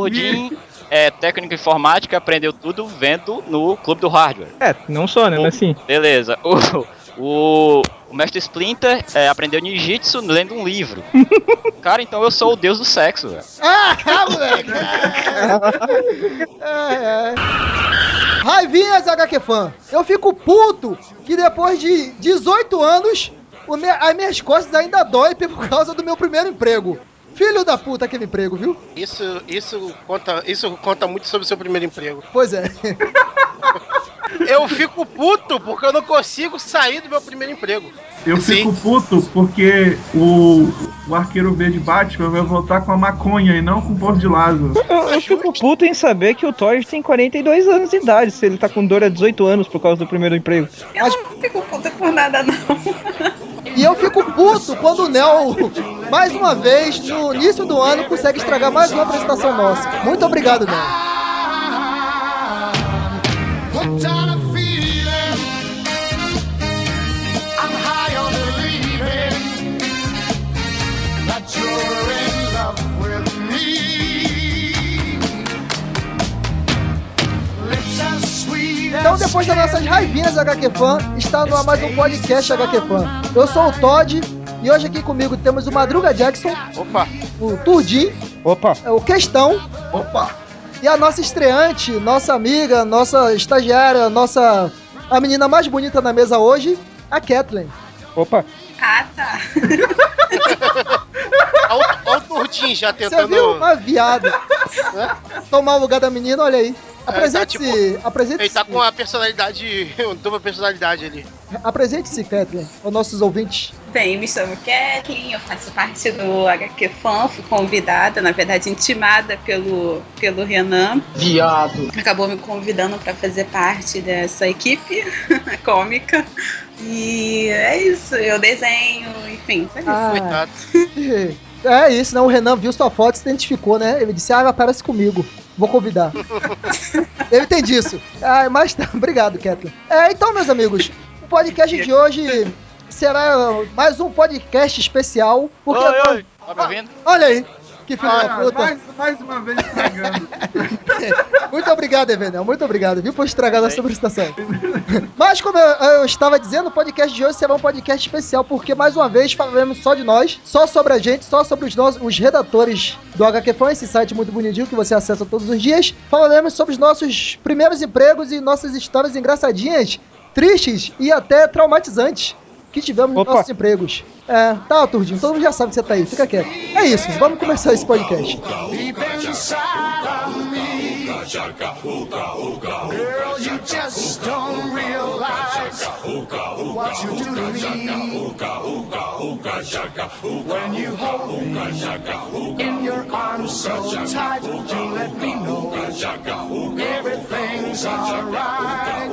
Todinho é técnico em informática, aprendeu tudo vendo no Clube do Hardware. Não só, né? Mas sim. Beleza. O Mestre Splinter aprendeu Ninjitsu lendo um livro. Cara, então eu sou o deus do sexo, velho. Moleque! Raivinhas, HQ Fan. Eu fico puto que depois de 18 anos, as minhas costas ainda doem por causa do meu primeiro emprego. Filho da puta, aquele emprego, viu? Isso conta muito sobre o seu primeiro emprego. Pois é. Eu fico puto porque eu não consigo sair do meu primeiro emprego. Eu fico puto porque o Arqueiro Verde Batman vai voltar com a maconha e não com o Poço de Lázaro. Eu fico puto em saber que o Todd tem 42 anos de idade, se ele tá com dor há 18 anos por causa do primeiro emprego. Eu não fico puta por nada, não. E eu fico puto quando o Nel, mais uma vez, no início do ano, consegue estragar mais uma apresentação nossa. Muito obrigado, Nel. Então, depois das nossas raivinhas HQ Fan, está no ar mais um podcast HQ Fan. Eu sou o Todd e hoje aqui comigo temos o Madruga Jackson. Opa! O Turdim. Opa! O Questão. Opa! E a nossa estreante, nossa amiga, nossa estagiária, a menina mais bonita na mesa hoje, a Kathleen. Opa! Ah, tá. Olha o Turdim já tentando... Você viu? Uma viada. Tomar o lugar da menina, olha aí. Apresente-se. Ele tá com a personalidade, dupla personalidade ali. Apresente-se, Kathleen, aos nossos ouvintes. Bem, me chamo Kathleen, eu faço parte do HQ Fan, fui convidada, na verdade intimada pelo Renan. Viado. Acabou me convidando para fazer parte dessa equipe cômica. E é isso, eu desenho, enfim, é isso. Coitado. É isso, né? O Renan viu sua foto e se identificou, né? Ele disse, aparece comigo, vou convidar. Eu entendi isso. Mas tá, obrigado, Kathleen. Então, meus amigos, o podcast de hoje será mais um podcast especial. Porque Oi, tá me ouvindo? Olha aí, que filho da puta. Mais uma vez estragando. Muito obrigado, Evenel, muito obrigado, viu, por estragar a nossa apresentação. Mas, como eu estava dizendo, o podcast de hoje será um podcast especial, porque, mais uma vez, falaremos só de nós, só sobre a gente, só sobre os redatores do HQ Fan, esse site muito bonitinho que você acessa todos os dias. Falaremos sobre os nossos primeiros empregos e nossas histórias engraçadinhas, tristes e até traumatizantes que tivemos nos nossos empregos. Tá, Turdinho, todo mundo já sabe que você tá aí, fica quieto. É isso, vamos começar esse podcast. Girl, you just don't realize what you do to me when you hold me in your arms so tight. You let me know everything's alright.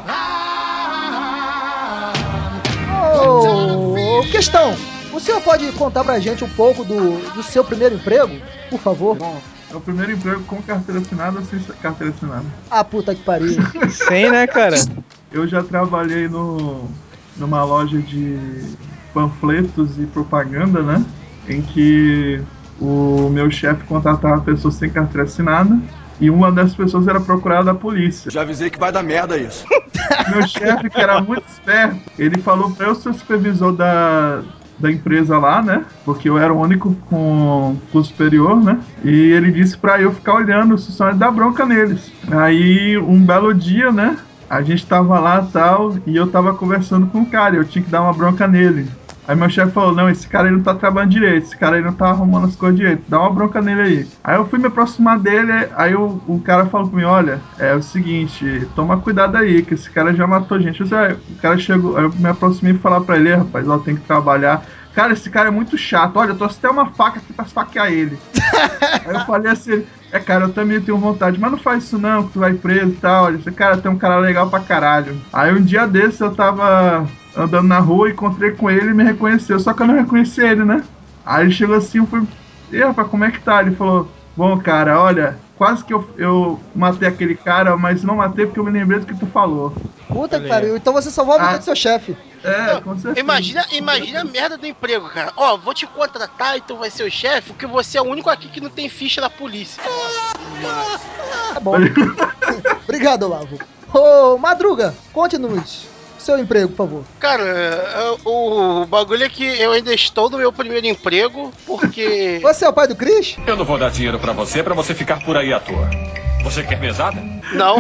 Questão, o senhor pode contar pra gente um pouco do seu primeiro emprego, por favor? Bom, é o primeiro emprego com carteira assinada ou sem carteira assinada? Puta que pariu. Sem, né, cara? Eu já trabalhei numa loja de panfletos e propaganda, né? Em que o meu chefe contratava pessoas sem carteira assinada e uma dessas pessoas era procurada da polícia. Já avisei que vai dar merda isso. Meu chefe, que era muito esperto, ele falou pra eu ser o supervisor da empresa lá, né? Porque eu era o único com curso superior, né? E ele disse pra eu ficar olhando se só dar bronca neles. Aí, um belo dia, né? A gente tava lá e tal, e eu tava conversando com o cara, eu tinha que dar uma bronca nele. Aí meu chefe falou, não, esse cara aí não tá trabalhando direito, esse cara aí não tá arrumando as coisas direito, dá uma bronca nele aí. Aí eu fui me aproximar dele, aí o cara falou pra mim, olha, é o seguinte, toma cuidado aí, que esse cara já matou gente. O cara chegou, aí eu me aproximei e falar pra ele, rapaz, ó, tem que trabalhar. Cara, esse cara é muito chato, olha, eu trouxe até uma faca aqui pra esfaquear ele. Aí eu falei assim, cara, eu também tenho vontade, mas não faz isso não, que tu vai preso e tal. Esse cara tem um cara legal pra caralho. Aí um dia desses eu tava andando na rua, encontrei com ele e me reconheceu, só que eu não reconheci ele, né? Aí ele chegou assim, eu fui, e rapaz, como é que tá? Ele falou, bom, cara, olha, quase que eu matei aquele cara, mas não matei porque eu me lembrei do que tu falou. Puta que pariu, então você salvou a vida do seu chefe. Com certeza. Imagina a merda do emprego, cara. Ó, vou te contratar, então vai ser o chefe, porque você é o único aqui que não tem ficha da polícia. Tá bom. Obrigado, Olavo. Ô, Madruga, conte-nos seu emprego, por favor. Cara, o bagulho é que eu ainda estou no meu primeiro emprego, porque... Você é o pai do Chris? Eu não vou dar dinheiro pra você ficar por aí à toa. Você quer mesada? Não.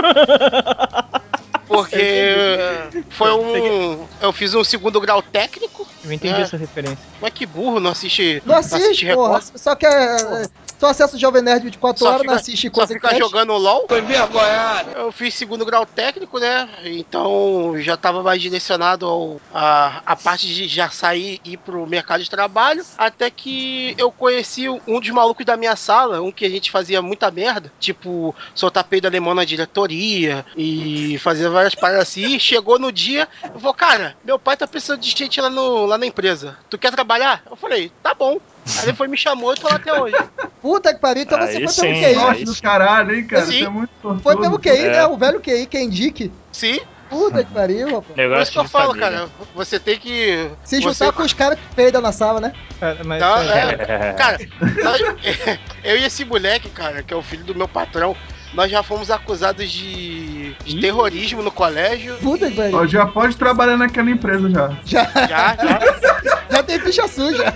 Porque eu fiz um segundo grau técnico. Eu entendi essa referência. Mas que burro, não assiste. Não assiste, porra. Record. Só quer. Só acessa o Jovem Nerd 24 horas, não assiste Só coisa fica que jogando LOL. Foi envergonhado. Eu fiz segundo grau técnico, né? Então já estava mais direcionado a parte de já sair e ir pro mercado de trabalho. Até que eu conheci um dos malucos da minha sala, um que a gente fazia muita merda, tipo, soltar peido alemão na diretoria e fazer várias paradas assim. Chegou no dia, eu falei, cara, meu pai tá precisando de gente lá na empresa. Tu quer trabalhar? Eu falei, tá bom. Aí ele foi me chamou e tô lá até hoje. Puta que pariu, então você Aí foi sim, pelo QI. aí Sorte do caralho, hein, cara? Sim. Você é muito sortudo. Foi pelo QI, né? O velho QI, quem indique. Sim, Puta que pariu, rapaz. por isso que Negócio eu de falo, família. cara. Você tem que. Se juntar com os caras que peidam na sala, né? Cara, mas, Não, é, cara, eu e esse moleque, cara, que é o filho do meu patrão, nós já fomos acusados de terrorismo no colégio. Puta que pariu. Ó, já pode trabalhar naquela empresa já. Já. Já tem ficha suja.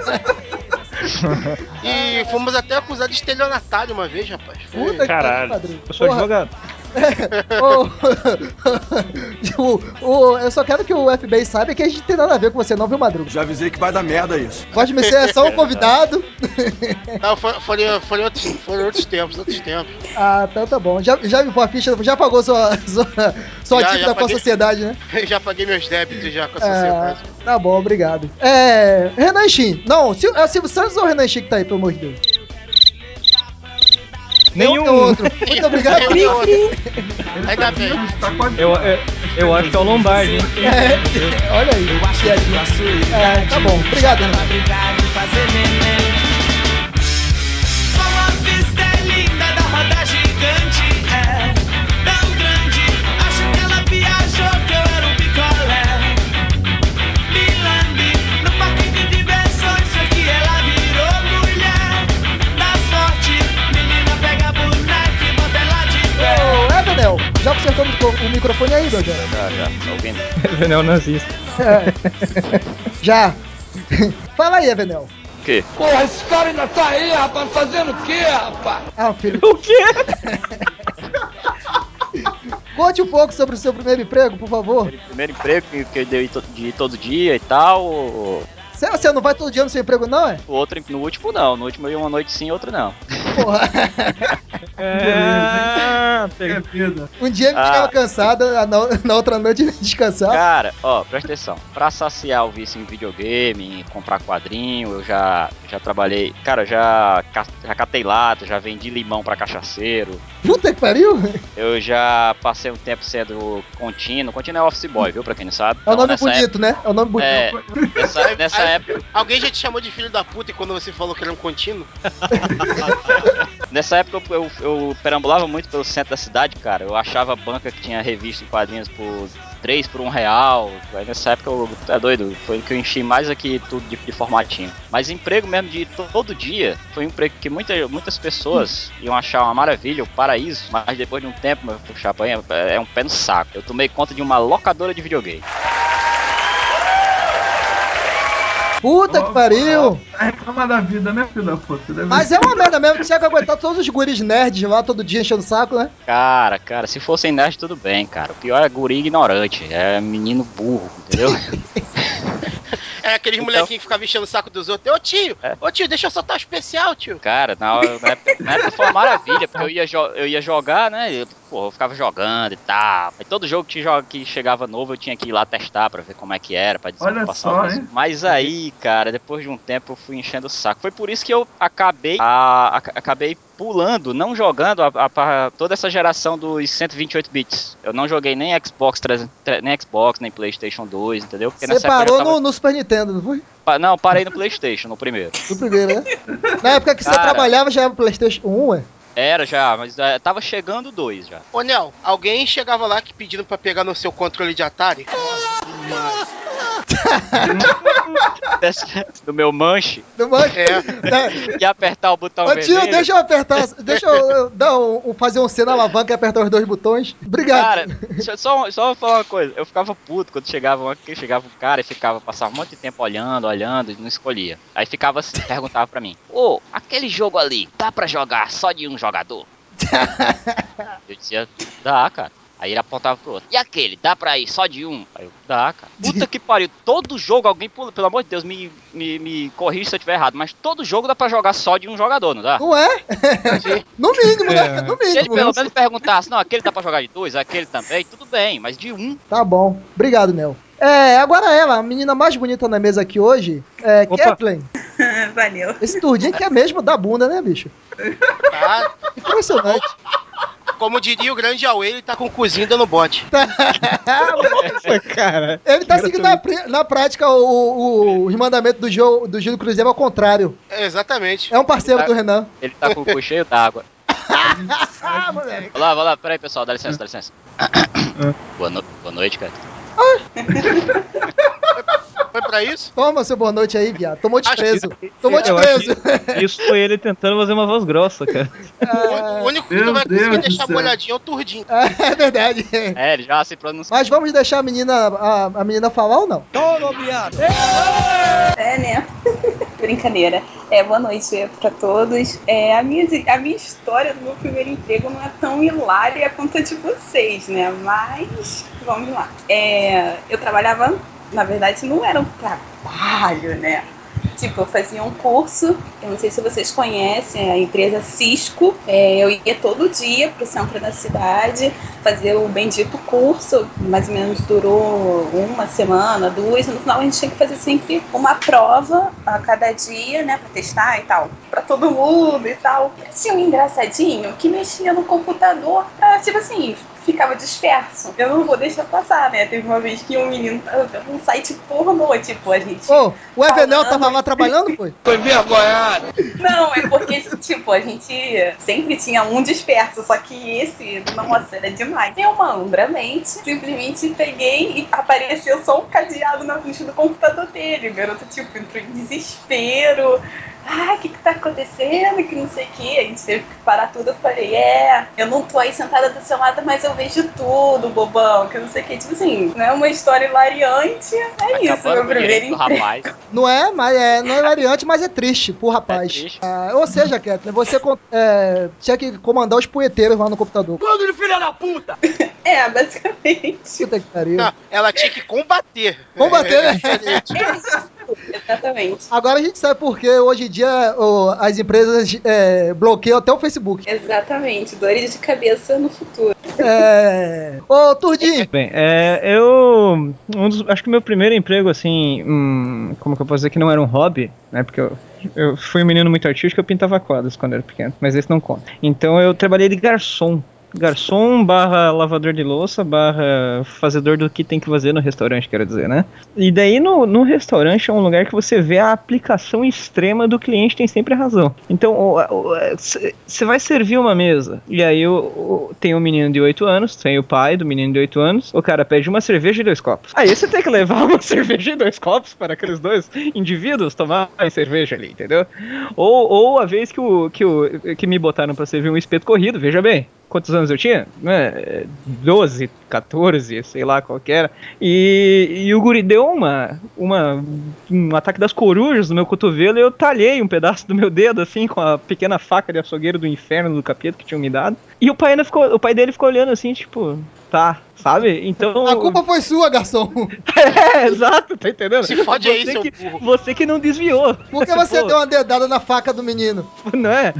E fomos até acusados de estelionatário uma vez, rapaz. Foi- Puta que Caralho. pariu, padrinho. eu sou Porra. advogado. Eu só quero que o FBI saiba que a gente tem nada a ver com você, não, viu, Madruga? Já avisei que vai dar merda isso. Pode me ser é só um convidado. Não, foram outros tempos. Ah, então tá bom. Já limpou a ficha, já pagou sua Já dívida com a paguei. sociedade, né? Já paguei meus débitos já com a sociedade. Tá bom, obrigado. Renan Shin. Não, é o Silvio Santos ou o Renan Shin que tá aí, pelo amor de Deus? Nenhum. Tem outro. Muito obrigado. Ainda bem. Tá quase. Eu acho que é o Lombardi, hein? Olha aí. Tá bom. Obrigado, Renan. Como a vista é linda da roda gigante, é tão grande. Acho que ela viajou, que eu era um picolé. Me lambe no parque de diversões, foi que ela virou mulher. Da sorte, menina pega boneca e bota ela de pé. Ô, Evanel, já consertou o microfone aí, meu jovem? Já, tá ouvindo? Evanel nazista. Já. Fala aí, Evanel. O quê? Porra, esse cara ainda tá aí, rapaz, fazendo o quê, rapaz? Ah, filho. O quê? Conte um pouco sobre o seu primeiro emprego, por favor. Primeiro emprego que eu dei de ir todo dia e tal. Você não vai todo dia no seu emprego, não, é? O outro, no último não. No último eu ia uma noite sim, outro não. Porra. É vida. Um dia ele ficava cansado, na outra noite ele descansava. Cara, ó, presta atenção. Pra saciar o vício em videogame, em comprar quadrinho, eu já trabalhei. Cara, já catei lata, já vendi limão pra cachaceiro. Puta que pariu. Eu já passei um tempo sendo contínuo. Contínuo é office boy, viu? Pra quem não sabe. É o nome nessa bonito, né? É o nome bonito. Nessa época. Alguém já te chamou de filho da puta e quando você falou que era um contínuo? Nessa época eu perambulava muito pelo centro da cidade, cara. Eu achava banca que tinha revista em quadrinhos por 3 por R$1. Aí nessa época é doido. Foi o que eu enchi mais aqui tudo de formatinho. Mas emprego mesmo de todo dia foi um emprego que muitas pessoas iam achar uma maravilha, o paraíso. Mas depois de um tempo, meu chapa, é um pé no saco. Eu tomei conta de uma locadora de videogame. Puta que pariu. Reclama da vida, né, filho da puta? Você deve- Mas é uma merda mesmo, tinha que aguentar todos os guris nerds lá todo dia enchendo o saco, né? Cara, se fossem nerd, tudo bem, cara. O pior é guri ignorante, é menino burro, entendeu? É aqueles Então- molequinhos que ficavam enchendo o saco dos outros. Ô tio, deixa eu soltar o especial, tio. Cara, na época foi uma maravilha, porque eu ia jogar, né? Eu ficava jogando e tal. Aí todo jogo que chegava novo eu tinha que ir lá testar pra ver como é que era, pra Olha passar só, algumas- hein? Mas aí, cara, depois de um tempo eu fui enchendo o saco. Foi por isso que eu acabei pulando, não jogando toda essa geração dos 128 bits. Eu não joguei nem Xbox, nem PlayStation 2, entendeu? Porque Você nessa época eu já parou tava... no Super Nintendo, não foi? Não, parei no PlayStation, no primeiro. No primeiro, né? Na época que você Cara. trabalhava já era PlayStation 1, ué? Era já, mas tava chegando o 2 já. Ô Nel, alguém chegava lá que pedindo pra pegar no seu controle de Atari? do meu manche Não mancha. e apertar o botão Ô tio, vermelho. deixa eu apertar. Deixa eu dar fazer um C na alavanca e apertar os 2 botões. Obrigado. Cara, só falar uma coisa. Eu ficava puto quando chegava um cara e passava um monte de tempo olhando e não escolhia. Aí ficava assim, perguntava pra mim: Ô, aquele jogo ali, dá pra jogar só de um jogador? Eu dizia: dá, cara. Aí ele apontava pro outro: e aquele, dá pra ir só de um? Aí eu: dá, cara. Puta que pariu, todo jogo alguém pula, pelo amor de Deus, me corrige se eu estiver errado, mas todo jogo dá pra jogar só de um jogador, não dá? Não é? No mínimo, né? No Se ele mínimo. pelo menos perguntasse: não, aquele dá pra jogar de dois, aquele também, tudo bem, mas de um. Tá bom. Obrigado, Nel. Agora ela, a menina mais bonita na mesa aqui hoje, Opa. Kathleen. Valeu. Esse turdinho que é mesmo da bunda, né, bicho? Tá? Impressionante. Como diria o grande Aue, ele tá com o cozinho dando bote. Cara. Ele tá seguindo na prática os mandamentos do Júlio Cruzeiro ao contrário. Exatamente. É um parceiro do Renan. Ele tá com o cu cheio d'água. Moleque. Vai lá, peraí pessoal, dá licença. Boa noite, cara. Foi pra isso? Toma seu boa noite aí, viado. Tomou desprezo. Tomou Eu acho desprezo. que isso foi ele tentando fazer uma voz grossa, cara. O único que tu vai conseguir deixar molhadinho é o turdinho. É verdade. Ele já se pronunciou. Mas vamos deixar a menina falar ou não? Né? Brincadeira. Boa noite pra todos. A minha história do meu primeiro emprego não é tão hilária quanto a de vocês, né? Mas, vamos lá. Eu trabalhava, na verdade, não era um trabalho, né? Tipo, eu fazia um curso, eu não sei se vocês conhecem, a empresa Cisco. Eu ia todo dia pro centro da cidade fazer o bendito curso, mais ou menos durou 1 semana, 2, e no final a gente tinha que fazer sempre uma prova a cada dia, né, pra testar e tal, pra todo mundo e tal. Tinha um engraçadinho que mexia no computador, tipo assim, ficava disperso. Eu não vou deixar passar, né? Teve uma vez que um menino tava vendo um site pornô, tipo, a gente... Ô, o Evenel tava lá trabalhando, foi? Foi vergonhado. Não, é porque, tipo, a gente sempre tinha um disperso, só que esse, nossa, era demais. Eu, malandramente, simplesmente peguei e apareceu só um cadeado na frente do computador dele. O garoto, tipo, entrou em desespero. O que tá acontecendo? Que não sei o que. A gente teve que parar tudo. Eu falei, eu não tô aí sentada do seu lado, mas eu vejo tudo, bobão, que não sei o que. Tipo assim, não é uma história hilariante. Isso, meu primeiro emprego. Rapaz. Não é variante, mas é triste pro rapaz. É triste. Ou seja, Kathleen, você tinha que comandar os punheteiros lá no computador. Bando de filha da puta! Basicamente. Puta que pariu. Não, ela tinha que combater. Combater, né? Diferente. Exatamente. Agora a gente sabe por que hoje em dia as empresas bloqueiam até o Facebook. Exatamente. Dores de cabeça no futuro. Ô, Turdinho! Bem, acho que o meu primeiro emprego, assim, como que eu posso dizer que não era um hobby, né, porque eu fui um menino muito artístico, eu pintava quadros quando era pequeno, mas esse não conta. Então eu trabalhei de garçom barra lavador de louça, barra fazedor do que tem que fazer no restaurante, quero dizer, né? E daí no restaurante é um lugar que você vê a aplicação extrema do cliente tem sempre razão. Então, você vai servir uma mesa, e aí tem um menino de 8 anos, tem o pai do menino de 8 anos, o cara pede uma cerveja e 2 copos. Aí você tem que levar uma cerveja e 2 copos para aqueles dois indivíduos tomarem cerveja ali, entendeu? Ou a vez que me botaram para servir um espeto corrido, veja bem, quantos anos eu tinha? 12, 14, sei lá qual que era. E o guri deu um ataque das corujas no meu cotovelo e eu talhei um pedaço do meu dedo, assim, com a pequena faca de açougueiro do inferno do capeta que tinham me dado. E o pai dele ficou olhando assim, tipo, tá, sabe? Então... A culpa foi sua, garçom. Exato, tá entendendo? Se fode aí, seu burro. Você que não desviou. Por que você deu uma dedada na faca do menino? Não é?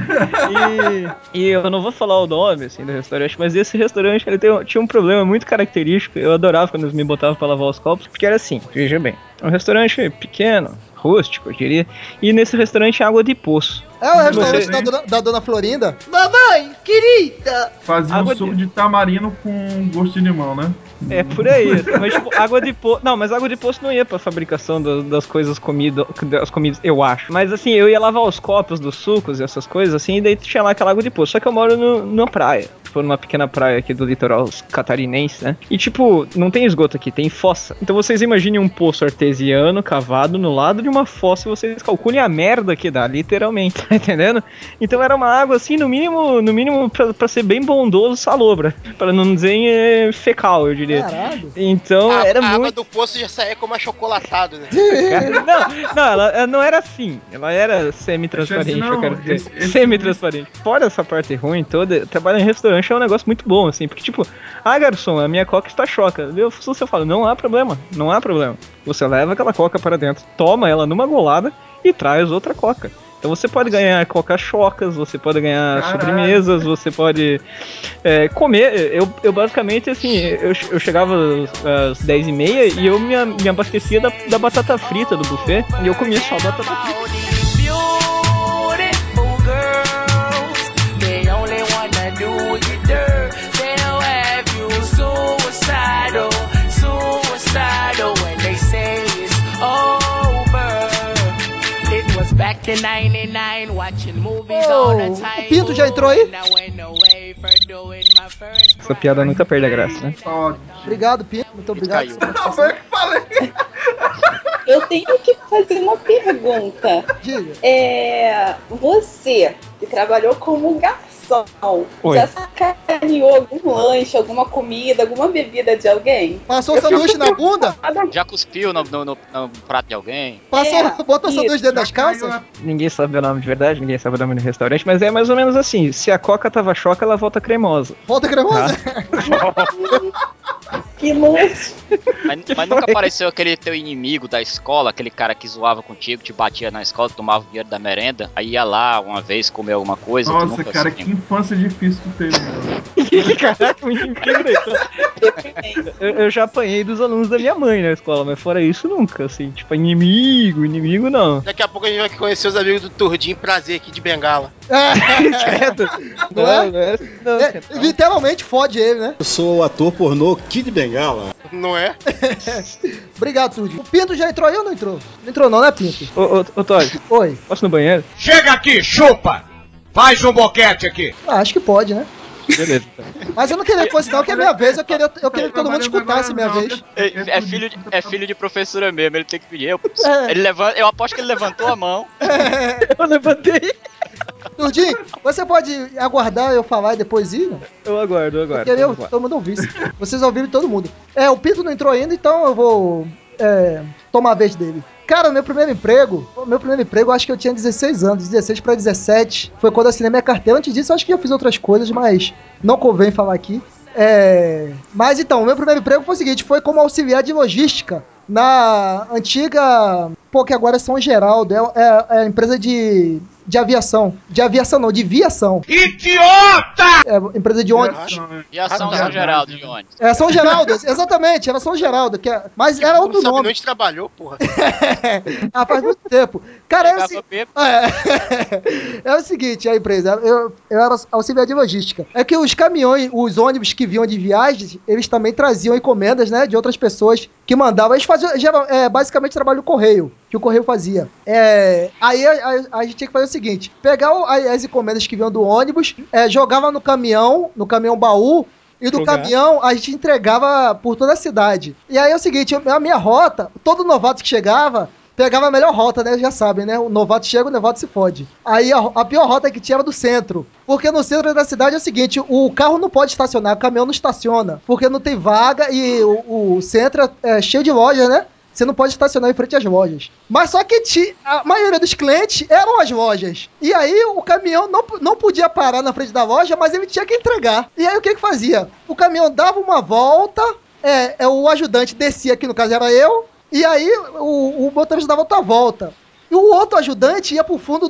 E eu não vou falar o nome, assim, do restaurante, mas esse restaurante, ele tinha um problema muito característico. Eu adorava quando eles me botavam pra lavar os copos, porque era assim, veja bem, um restaurante pequeno, rústico, eu diria, e nesse restaurante água de poço. É o restaurante da dona Florinda? Mamãe, querida! Fazia Água um suco de tamarino com gosto de limão, né? É por aí, assim, mas tipo, água de poço. Não, mas água de poço não ia pra fabricação das coisas das comidas, eu acho. Mas assim, eu ia lavar os copos dos sucos e essas coisas, assim, e daí tinha lá aquela água de poço. Só que eu moro numa praia. Tipo, numa pequena praia aqui do litoral catarinense, né? E tipo, não tem esgoto aqui, tem fossa. Então vocês imaginem um poço artesiano cavado no lado de uma fossa e vocês calculem a merda que dá, literalmente, tá entendendo? Então era uma água assim, no mínimo pra ser bem bondoso, salobra. Pra não dizer fecal, eu diria. Caralho. Então era A água muito. do poço já saía como achocolatado, né? Não, ela não era assim. Ela era semi-transparente, Não, eu quero dizer. esse Semi-transparente. Fora essa parte ruim toda, trabalhar em restaurante é um negócio muito bom, assim. Porque, tipo, garçom, a minha coca está choca. Você fala, não há problema, não há problema. Você leva aquela coca para dentro, toma ela numa golada e traz outra coca. Então você pode ganhar coca-chocas, você pode ganhar sobremesas, você pode comer. Eu basicamente, assim, eu chegava às 10h30 e eu me abastecia da batata frita do buffet e eu comia só batata frita. O Pinto já entrou aí? Essa piada nunca perde a graça, né? Obrigado, Pinto. Muito obrigado. Caiu. Não, foi eu que falei. Eu tenho que fazer uma pergunta. Diga. Você que trabalhou como garçom, Oi. já sacaneou algum lanche, alguma comida, alguma bebida de alguém? Passou o sanduíche na bunda? Já cuspiu no prato de alguém? Botou o sanduíche dentro das Já caiu calças? Ninguém sabe o nome de verdade, ninguém sabe o nome do restaurante, mas é mais ou menos assim. Se a coca tava choca, ela volta cremosa. Volta cremosa? Que nojo. Mas nunca apareceu aquele teu inimigo da escola, aquele cara que zoava contigo, te batia na escola, tomava o dinheiro da merenda, aí ia lá uma vez comer alguma coisa, tu Nossa, nunca cara, assim, que infância difícil tu teve, meu. Caraca, o inimigo da escola. Eu já apanhei dos alunos da minha mãe na escola, mas fora isso nunca, assim, tipo, inimigo não. Daqui a pouco a gente vai conhecer os amigos do Turdim Prazer aqui de Bengala. Credo. Não é? Não, Literalmente fode ele, né? Eu sou o ator pornô Kid Bengala. Não é? Obrigado, Sudy. O Pinto já entrou aí ou não entrou? Não entrou não, né, Pinto? Ô, Todd, Oi. posso ir no banheiro? Chega aqui, chupa! Faz um boquete aqui! Acho que pode, né? Beleza. Mas eu não queria que fosse não, que é minha vez. Eu queria que todo mundo escutasse minha vez. É filho de professora mesmo, ele tem que pedir. É. Eu aposto que ele levantou a mão. Eu levantei. Turdim, você pode aguardar eu falar e depois ir? Não? Eu aguardo. Eu queria todo mundo ouvisse. Vocês ouviram todo mundo. O Pinto não entrou ainda, então eu vou tomar a vez dele. Cara, meu primeiro emprego, eu acho que eu tinha 16 anos, 16 pra 17. Foi quando eu assinei minha carteira. Antes disso, eu acho que eu fiz outras coisas, mas não convém falar aqui. Mas então, o meu primeiro emprego foi o seguinte, foi como auxiliar de logística na antiga, que agora é São Geraldo, é a empresa de aviação. De aviação não, de viação. Idiota! Empresa de ônibus. E ação São Geraldo de ônibus. São Geraldo, exatamente, era São Geraldo. Mas era outro Não sabe nome. onde trabalhou, porra. Faz muito tempo. Cara, Pegava é o seguinte, a empresa, eu era auxiliar de logística. É que os caminhões, os ônibus que vinham de viagens, eles também traziam encomendas, né, de outras pessoas que mandavam. Eles faziam, basicamente, trabalho do correio, que o correio fazia. Aí a gente tinha que fazer o seguinte, pegar as encomendas que vinham do ônibus, jogava no caminhão baú, e do caminhão a gente entregava por toda a cidade. E aí é o seguinte, a minha rota, todo novato que chegava, pegava a melhor rota, né? Já sabem, né? O novato chega, o novato se fode. Aí a pior rota que tinha era do centro. Porque no centro da cidade é o seguinte, o carro não pode estacionar, o caminhão não estaciona. Porque não tem vaga e o centro é cheio de lojas, né? Você não pode estacionar em frente às lojas. Mas só que a maioria dos clientes eram as lojas. E aí o caminhão não podia parar na frente da loja, mas ele tinha que entregar. E aí o que fazia? O caminhão dava uma volta, o ajudante descia, que no caso era eu, e aí o motorista dava outra volta. E o outro ajudante ia pro fundo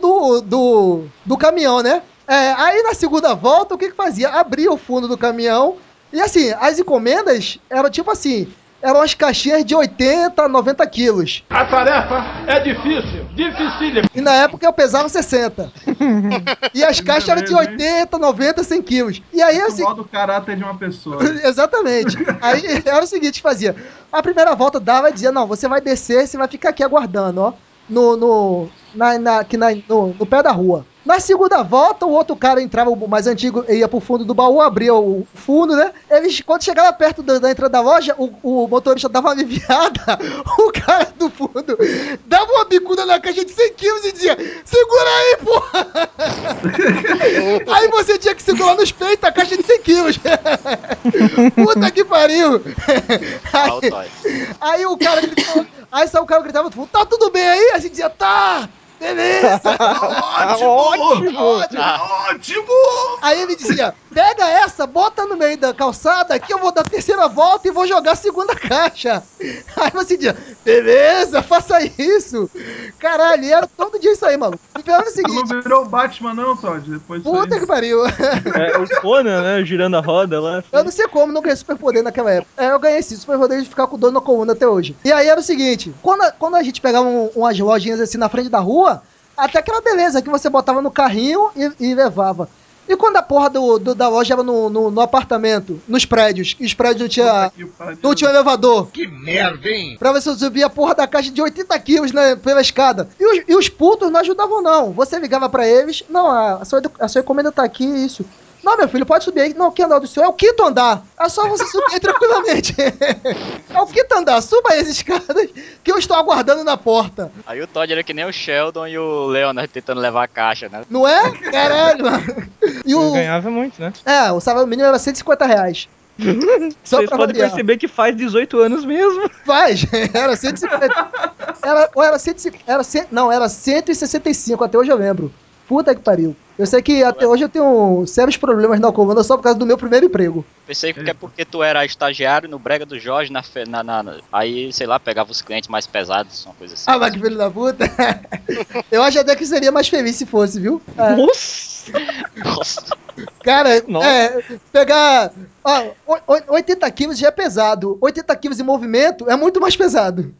do caminhão, né? Aí na segunda volta, o que fazia? Abria o fundo do caminhão, e assim, as encomendas eram tipo assim, eram umas caixinhas de 80 a 90 quilos. A tarefa é difícil, dificílima. E na época eu pesava 60. E as caixas eram de 80, 90, 100 quilos. E aí O modo caráter de uma pessoa. Exatamente. Aí era o seguinte que fazia. A primeira volta dava e dizia, não, você vai descer, você vai ficar aqui aguardando, ó. No pé da rua. Na segunda volta, o outro cara entrava, o mais antigo, ia pro fundo do baú, abria o fundo, né? Eles, quando chegava perto da entrada da loja, o motorista dava uma aliviada, o cara do fundo dava uma bicuda na caixa de 100 quilos e dizia, segura aí, porra! Aí você tinha que segurar nos peitos a caixa de 100 quilos. Puta que pariu! Aí o cara gritou, aí só o cara gritava no fundo, tá tudo bem aí? A gente dizia, tá! Beleza! Ótimo! Aí ele dizia, pega essa, bota no meio da calçada, aqui eu vou dar a terceira volta e vou jogar a segunda caixa. Aí você dizia, beleza, faça isso. Caralho, era todo dia isso aí, maluco. E pior é o seguinte... Tu não virou o Batman não, Todd? Depois Puta que pariu. O Conan, né, girando a roda lá. Assim. Eu não sei como, não ganhei superpoder naquela época. Eu ganhei esse superpoder de ficar com dor na coluna até hoje. E aí era o seguinte, quando a gente pegava umas lojinhas assim na frente da rua, até que era beleza, que você botava no carrinho e levava. E quando a porra da loja era no apartamento, nos prédios, e os prédios não tinha elevador. Que merda, hein? Pra você subir a porra da caixa de 80 quilos, né, pela escada. E os putos não ajudavam, não. Você ligava pra eles, não, a sua encomenda tá aqui, isso. Não, meu filho, pode subir aí. Não, que andar do senhor? É o quinto andar. É só você subir aí tranquilamente. É o quinto andar. Suba aí as escadas que eu estou aguardando na porta. Aí o Todd era que nem o Sheldon e o Leonard tentando levar a caixa, né? Não é? Caralho. E Não ganhava muito, né? O salário mínimo era R$150. Vocês podem perceber que faz 18 anos mesmo. Faz. Era 150. Era 165, até hoje eu lembro. Puta que pariu. Eu sei que até hoje eu tenho sérios problemas na coluna só por causa do meu primeiro emprego. Pensei que é porque tu era estagiário no Brega do Jorge, aí, sei lá, pegava os clientes mais pesados, uma coisa assim. Ah, mas que filho da puta. Eu acho até que seria mais feliz se fosse, viu? Nossa. Cara, pegar 80 quilos já é pesado. 80 quilos em movimento é muito mais pesado.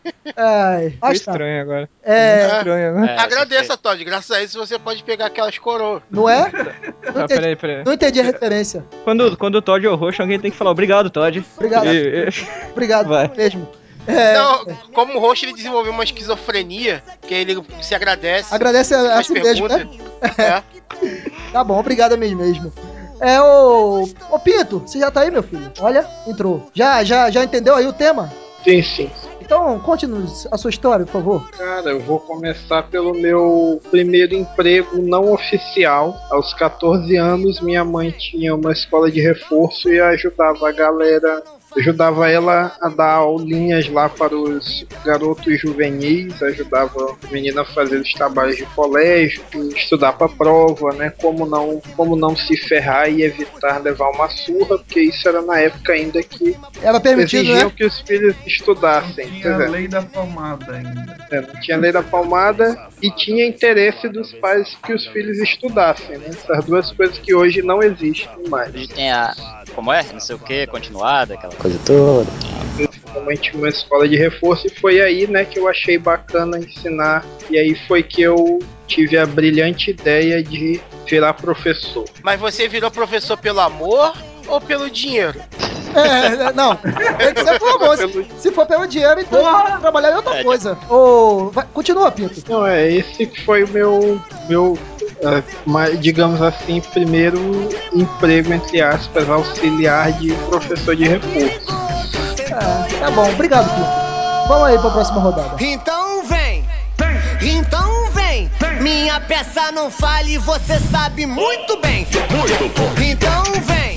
Foi estranho agora. Estranho, né? Agradeça, Todd. Graças a isso você pode pegar aquelas coroas. Não é? Peraí. Não entendi a referência. Quando o Todd é o roxo, alguém tem que falar obrigado, Todd. Obrigado. Obrigado mesmo. Não, como o roxo ele desenvolveu uma esquizofrenia, que ele se agradece. Agradece a si mesmo, né? Tá bom, obrigado a mim mesmo. Ô Pinto, você já tá aí, meu filho? Olha, entrou. Já entendeu aí o tema? Sim. Então, conte-nos a sua história, por favor. Cara, eu vou começar pelo meu primeiro emprego não oficial. Aos 14 anos, minha mãe tinha uma escola de reforço e ajudava a galera. Ajudava ela a dar aulinhas lá para os garotos juvenis, ajudava a menina a fazer os trabalhos de colégio, estudar para prova, né? Como não se ferrar e evitar levar uma surra, porque isso era na época ainda que era permitido, exigiam, né? que os filhos estudassem. Não tinha a lei da palmada ainda. Não tinha lei da palmada e tinha interesse dos pais que os filhos estudassem, né? Essas duas coisas que hoje não existem mais. Hoje tem como é? Não sei o que, continuada, aquela coisa toda. Minha mãe tinha uma escola de reforço e foi aí, né, que eu achei bacana ensinar. E aí foi que eu tive a brilhante ideia de virar professor. Mas você virou professor pelo amor ou pelo dinheiro? Não, tem que ser pelo amor. Se for pelo dinheiro, então trabalhar em outra coisa. Continua, Pinto. Não, esse que foi o meu digamos assim, primeiro emprego, entre aspas, auxiliar de professor de reforço. Tá bom, obrigado, Pinto. Vamos aí pra próxima rodada. Então vem, minha peça não fale, você sabe muito bem. Muito bom. Então vem,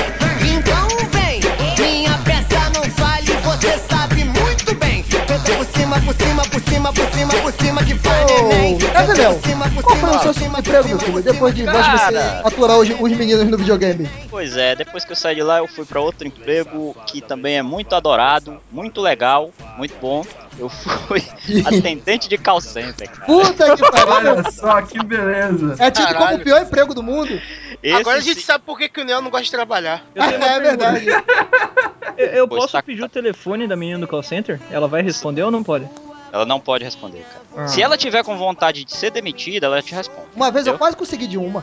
minha peça não fale, você sabe muito bem. Por cima que vai neném. Gabriel, qual foi o seu emprego, meu filho? Depois de você aturar os meninos no videogame. Pois é, depois que eu saí de lá, eu fui pra outro emprego que também é muito adorado, muito legal, muito bom. Eu fui atendente de call center, cara. Puta que pariu! Olha só, que beleza. É tido como o pior emprego do mundo. Agora a gente sabe por que o Neo não gosta de trabalhar. É verdade. Eu Pois posso tá- pedir o telefone da menina do call center? Ela vai responder ou não pode? Ela não pode responder, cara. Ah. Se ela tiver com vontade de ser demitida, ela te responde. Uma vez eu entendeu? quase consegui de uma.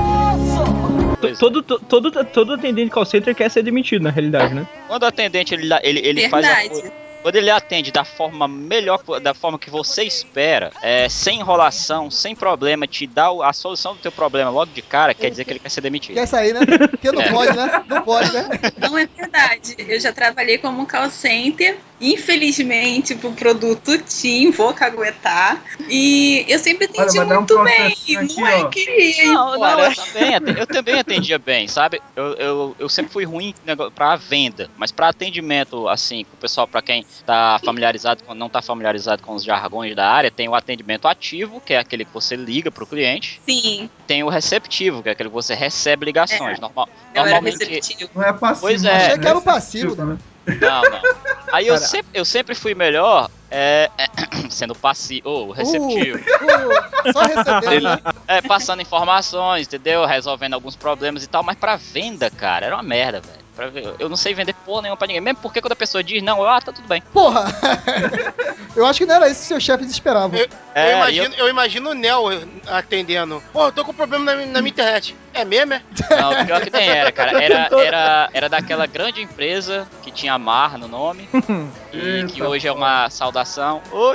Pois é. Todo atendente de call center quer ser demitido, na realidade, né? Quando o atendente ele faz a Verdade. coisa. Quando ele atende da forma melhor, da forma que você espera, sem enrolação, sem problema, te dá a solução do teu problema logo de cara, quer dizer que ele quer ser demitido. Quer sair, né? Porque não pode, né? Não pode, né? Não é verdade. Eu já trabalhei como call center. Infelizmente, pro produto TIM, vou caguetar. E eu sempre atendi vai dar um muito bem. processinho aqui, Não ó. queria ir Não, embora. eu também atendia bem, sabe? Eu sempre fui ruim pra venda, mas pra atendimento, assim, com o pessoal, pra quem tá familiarizado, não tá familiarizado com os jargões da área, tem o atendimento ativo, que é aquele que você liga pro cliente. Sim, Tem o receptivo, que é aquele que você recebe ligações. eu era Normalmente. receptivo. Não é passivo, Pois né? é. Achei que era o receptivo, passivo, né? Não. Aí Cara, eu sempre fui melhor sendo passivo, ou receptivo. Só recebendo, né? Passando informações, entendeu? Resolvendo alguns problemas e tal, mas pra venda, cara, era uma merda, velho. Eu não sei vender porra nenhuma pra ninguém. Mesmo porque quando a pessoa diz não, tá tudo bem. Porra! Eu acho que não era isso que seus chefes esperavam. Eu imagino o Nel atendendo. Pô, eu tô com problema na minha internet. É mesmo, é? Não, pior que nem era, cara. Era daquela grande empresa que tinha Mar no nome. E que hoje é uma saudação. Oi!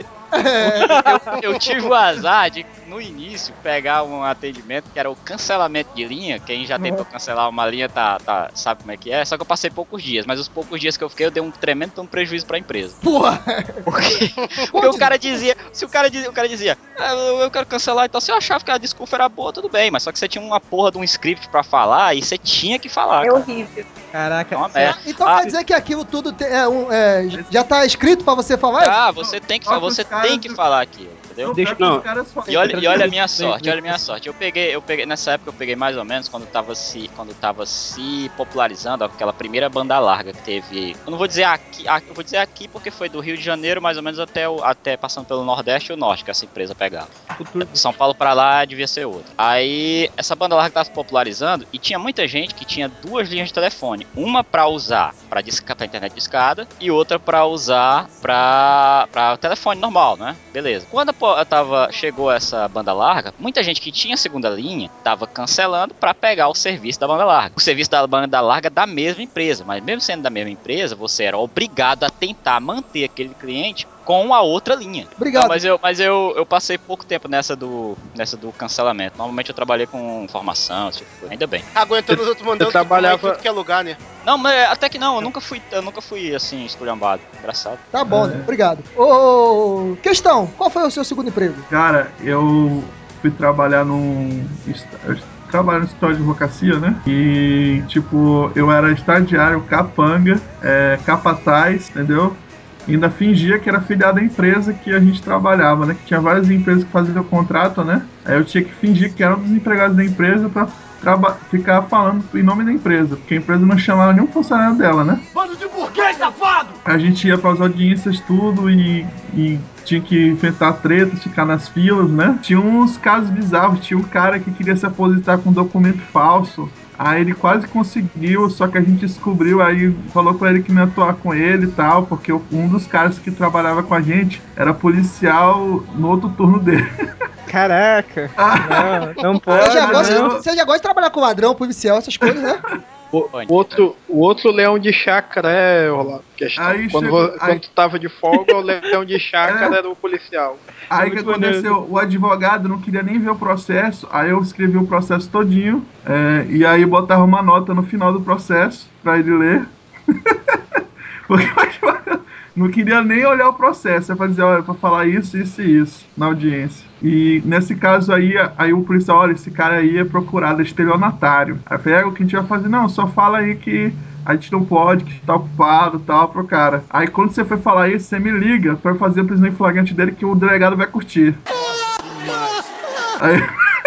Eu tive o azar de, no início, pegar um atendimento que era o cancelamento de linha. Quem já tentou cancelar uma linha sabe como é que é. Só que eu passei poucos dias, mas os poucos dias que eu fiquei, eu dei um tremendo prejuízo pra empresa. Porra! Porque o cara dizia, eu quero cancelar, então se eu achava que a desculpa era boa, tudo bem, mas só que você tinha uma porra de um script pra falar e você tinha que falar. É cara. horrível. Caraca, É uma merda. Então quer dizer que aquilo tudo já tá escrito pra você falar? Você tem que caras- falar aquilo, entendeu? Deixa- Os caras falam. E olha a minha sorte, olha a minha sorte. Eu peguei, nessa época eu peguei mais ou menos quando tava se popularizando aquela primeira banda larga que teve. Eu não vou dizer aqui, eu vou dizer aqui porque foi do Rio de Janeiro mais ou menos até passando pelo Nordeste e o Norte que essa empresa pegava. De São Paulo pra lá devia ser outra. Aí essa banda larga tava se popularizando e tinha muita gente que tinha duas linhas de telefone, uma pra usar pra internet de escada e outra pra usar pra telefone normal, né? Beleza. Quando chegou essa banda larga, muita gente que tinha segunda linha tava cancelando pra pegar o serviço da banda larga. O serviço da banda larga da mesma empresa, mas mesmo sendo da mesma empresa, você era obrigado a tentar manter aquele cliente com a outra linha. Obrigado. Não, mas eu passei pouco tempo nessa do cancelamento. Normalmente eu trabalhei com formação, tipo, ainda bem. Aguentando os outros mandando tudo que é lugar, né? Não, mas até que não, eu nunca fui assim, esculhambado. Engraçado. Tá bom, né? Obrigado. Questão, qual foi o seu segundo emprego? Cara, eu fui trabalhar eu trabalho no escritório de advocacia, né? E, tipo, eu era estagiário capanga, capataz, entendeu? E ainda fingia que era filiado da empresa que a gente trabalhava, né? Que tinha várias empresas que faziam o contrato, né? Aí eu tinha que fingir que era um dos empregados da empresa pra ficar falando em nome da empresa, porque a empresa não chamava nenhum funcionário dela, né? Bando de burguês, safado! A gente ia para as audiências tudo e tinha que enfrentar tretas, ficar nas filas, né? Tinha uns casos bizarros, tinha um cara que queria se aposentar com um documento falso. Aí ele quase conseguiu, só que a gente descobriu, aí falou pra ele que não ia atuar com ele e tal, porque um dos caras que trabalhava com a gente era policial no outro turno dele. Caraca! Não pode, Você já gosta de trabalhar com ladrão, policial, essas coisas, né? O outro leão de chácara Olá, questão. Quando tu tava de folga, o leão de chácara era o policial. Aí o que aconteceu? O advogado não queria nem ver o processo, aí eu escrevi o processo todinho, e aí botava uma nota no final do processo pra ele ler. Porque o advogado não queria nem olhar o processo, é pra dizer, olha, pra falar isso, isso e isso na audiência. E nesse caso aí o policial, olha, esse cara aí é procurado, é estelionatário. Aí eu falei, o que a gente vai fazer? Não, só fala aí que a gente não pode, que tá ocupado e tal, pro cara. Aí quando você for falar isso, você me liga pra eu fazer a prisão em flagrante dele que o delegado vai curtir. Aí,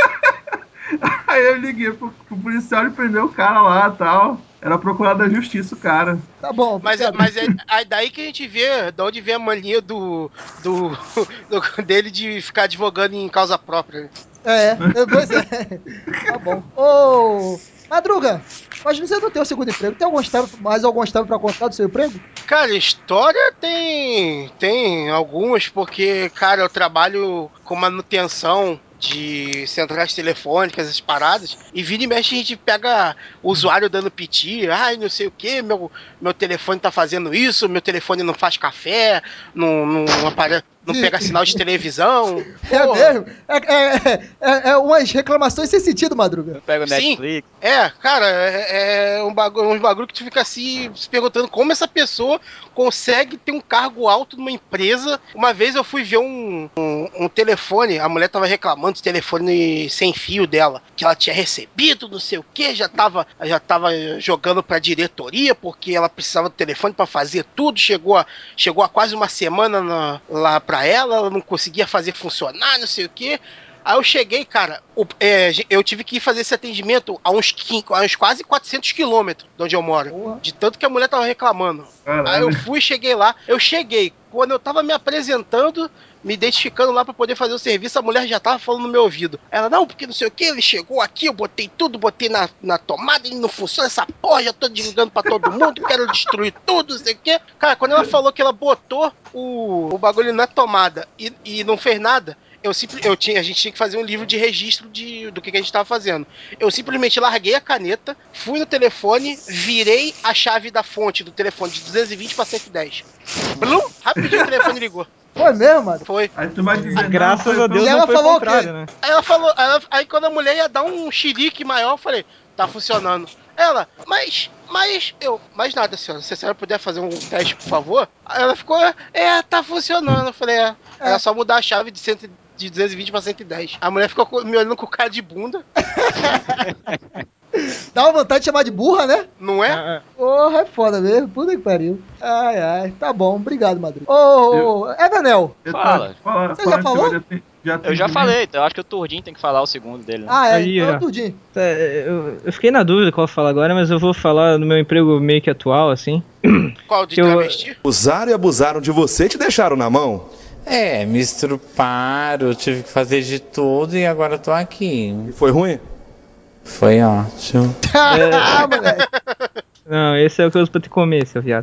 aí eu liguei pro policial e prendeu o cara lá e tal. Era procurado da justiça o cara. Tá bom. Mas é daí que a gente vê de onde vem a mania dele de ficar advogando em causa própria. Pois é. Tá bom. Madruga, Mas você não tem o segundo emprego. Tem mais alguma história pra contar do seu emprego? Cara, história tem algumas, porque, cara, eu trabalho com manutenção de centrais telefônicas, essas paradas, e vira e mexe a gente pega usuário dando piti, ai, não sei o que, meu telefone tá fazendo isso, meu telefone não faz café, não pega sinal de televisão. É Porra. mesmo? É umas reclamações sem sentido, Madruga. Eu pego Sim, Netflix. cara, é um bagulho que tu fica se perguntando como essa pessoa consegue ter um cargo alto numa empresa. Uma vez eu fui ver um telefone, a mulher tava reclamando do telefone sem fio dela, que ela tinha recebido, não sei o que, já tava jogando pra diretoria, porque ela precisava do telefone pra fazer tudo, chegou a quase uma semana lá pra ela não conseguia fazer funcionar, não sei o que. Aí eu cheguei, cara, eu tive que ir fazer esse atendimento a uns quase 400 quilômetros de onde eu moro. Porra. De tanto que a mulher tava reclamando. Caralho. Aí eu fui, cheguei lá. Quando eu tava me apresentando, me identificando lá pra poder fazer o serviço, a mulher já tava falando no meu ouvido. Ela, não, porque não sei o que, ele chegou aqui, eu botei tudo, botei na tomada, ele não funciona, essa porra, já tô desligando pra todo mundo, quero destruir tudo, não sei o que. Cara, quando ela falou que ela botou o bagulho na tomada e não fez nada, a gente tinha que fazer um livro de registro do que a gente tava fazendo. Eu simplesmente larguei a caneta, fui no telefone, virei a chave da fonte do telefone de 220 para 110. Blum! Rapidinho o telefone ligou. Foi mesmo, Madruga? Foi. Aí tu vai dizer, Graças não, foi- a Deus E não ela foi o falou o contrário, quê? né? Aí ela falou, aí quando a mulher ia dar um chilique maior, eu falei, tá funcionando. Ela, mais nada, senhora. Se a senhora puder fazer um teste, por favor. Aí ela ficou, tá funcionando. Eu falei, era só mudar a chave de 220 para 110. A mulher ficou me olhando com cara de bunda, Dá uma vontade de chamar de burra, né? não é? Porra, é foda mesmo. Puta que pariu. Ai. Tá bom. Obrigado, Madruga. Ô, Evanel. Eu Fala. Você já falou? de Eu já atendimento. falei, então eu acho que o Turdinho tem que falar o segundo dele, né? Aí, Então ó. tudinho. Eu fiquei na dúvida qual falar agora, mas eu vou falar do meu emprego meio que atual, assim. Qual, de Que eu- travesti? Usaram e abusaram de você e te deixaram na mão. Me estruparam, tive que fazer de tudo e agora eu tô aqui. E foi ruim? Foi ótimo. Moleque. Não, esse é o que eu uso pra te comer, seu viado.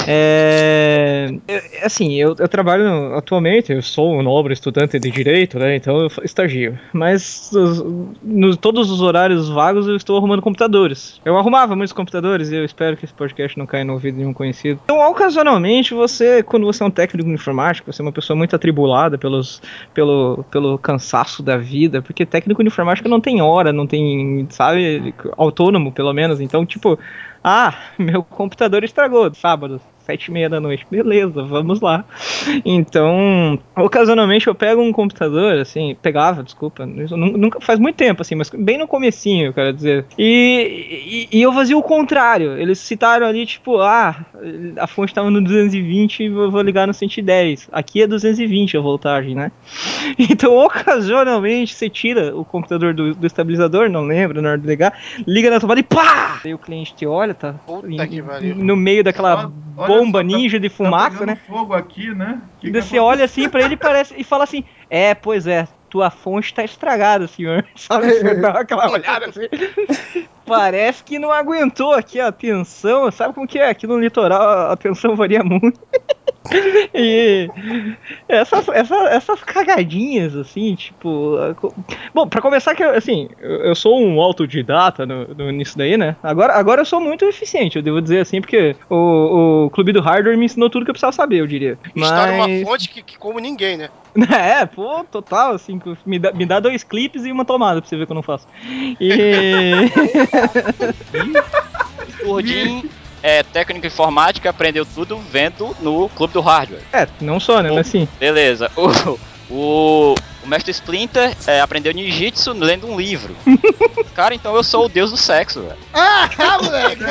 Assim, eu trabalho atualmente, eu sou um nobre estudante de direito, né? Então eu estagio. Mas todos os horários vagos eu estou arrumando computadores. Eu arrumava muitos computadores e eu espero que esse podcast não caia no ouvido de um conhecido. Então, ocasionalmente, quando você é um técnico de informática, você é uma pessoa muito atribulada pelo cansaço da vida, porque técnico de informática não tem hora, não tem, sabe, autônomo, pelo menos. Então, tipo, meu computador estragou sábado, 7h30 da noite. Beleza, vamos lá. Então, ocasionalmente eu pego um computador, assim, desculpa, isso nunca faz muito tempo, assim, mas bem no comecinho, eu quero dizer. E eu fazia o contrário. Eles citaram ali, tipo, a fonte estava no 220 e eu vou ligar no 110. Aqui é 220 a voltagem, né? Então, ocasionalmente, você tira o computador do estabilizador, não lembro, na hora de ligar, liga na tomada e pá! Aí o cliente te olha, tá Puta que pariu. no meio daquela Olha bomba só, ninja de Tá fumaça, pegando né? fogo aqui, né? E você olha assim pra ele e fala assim, pois é, tua fonte tá estragada, senhor. Sabe, você dá aquela olhada assim. Parece que não aguentou aqui a tensão, sabe como que é? Aqui no litoral a tensão varia muito. E essas cagadinhas, assim, tipo. Bom, pra começar, que assim, eu sou um autodidata nisso daí, né? Agora eu sou muito eficiente, eu devo dizer assim, porque o Clube do Hardware me ensinou tudo que eu precisava saber, eu diria. Estoura uma Mas. fonte que como ninguém, né? Pô, total, assim, me dá 2 clipes e uma tomada pra você ver que eu não faço. E. Turdinho é técnico em informática, aprendeu tudo vendo no Clube do Hardware. Não só, né? Mas sim. Beleza. O mestre Splinter aprendeu Ninjitsu lendo um livro. Cara, então eu sou o deus do sexo, velho. Moleque!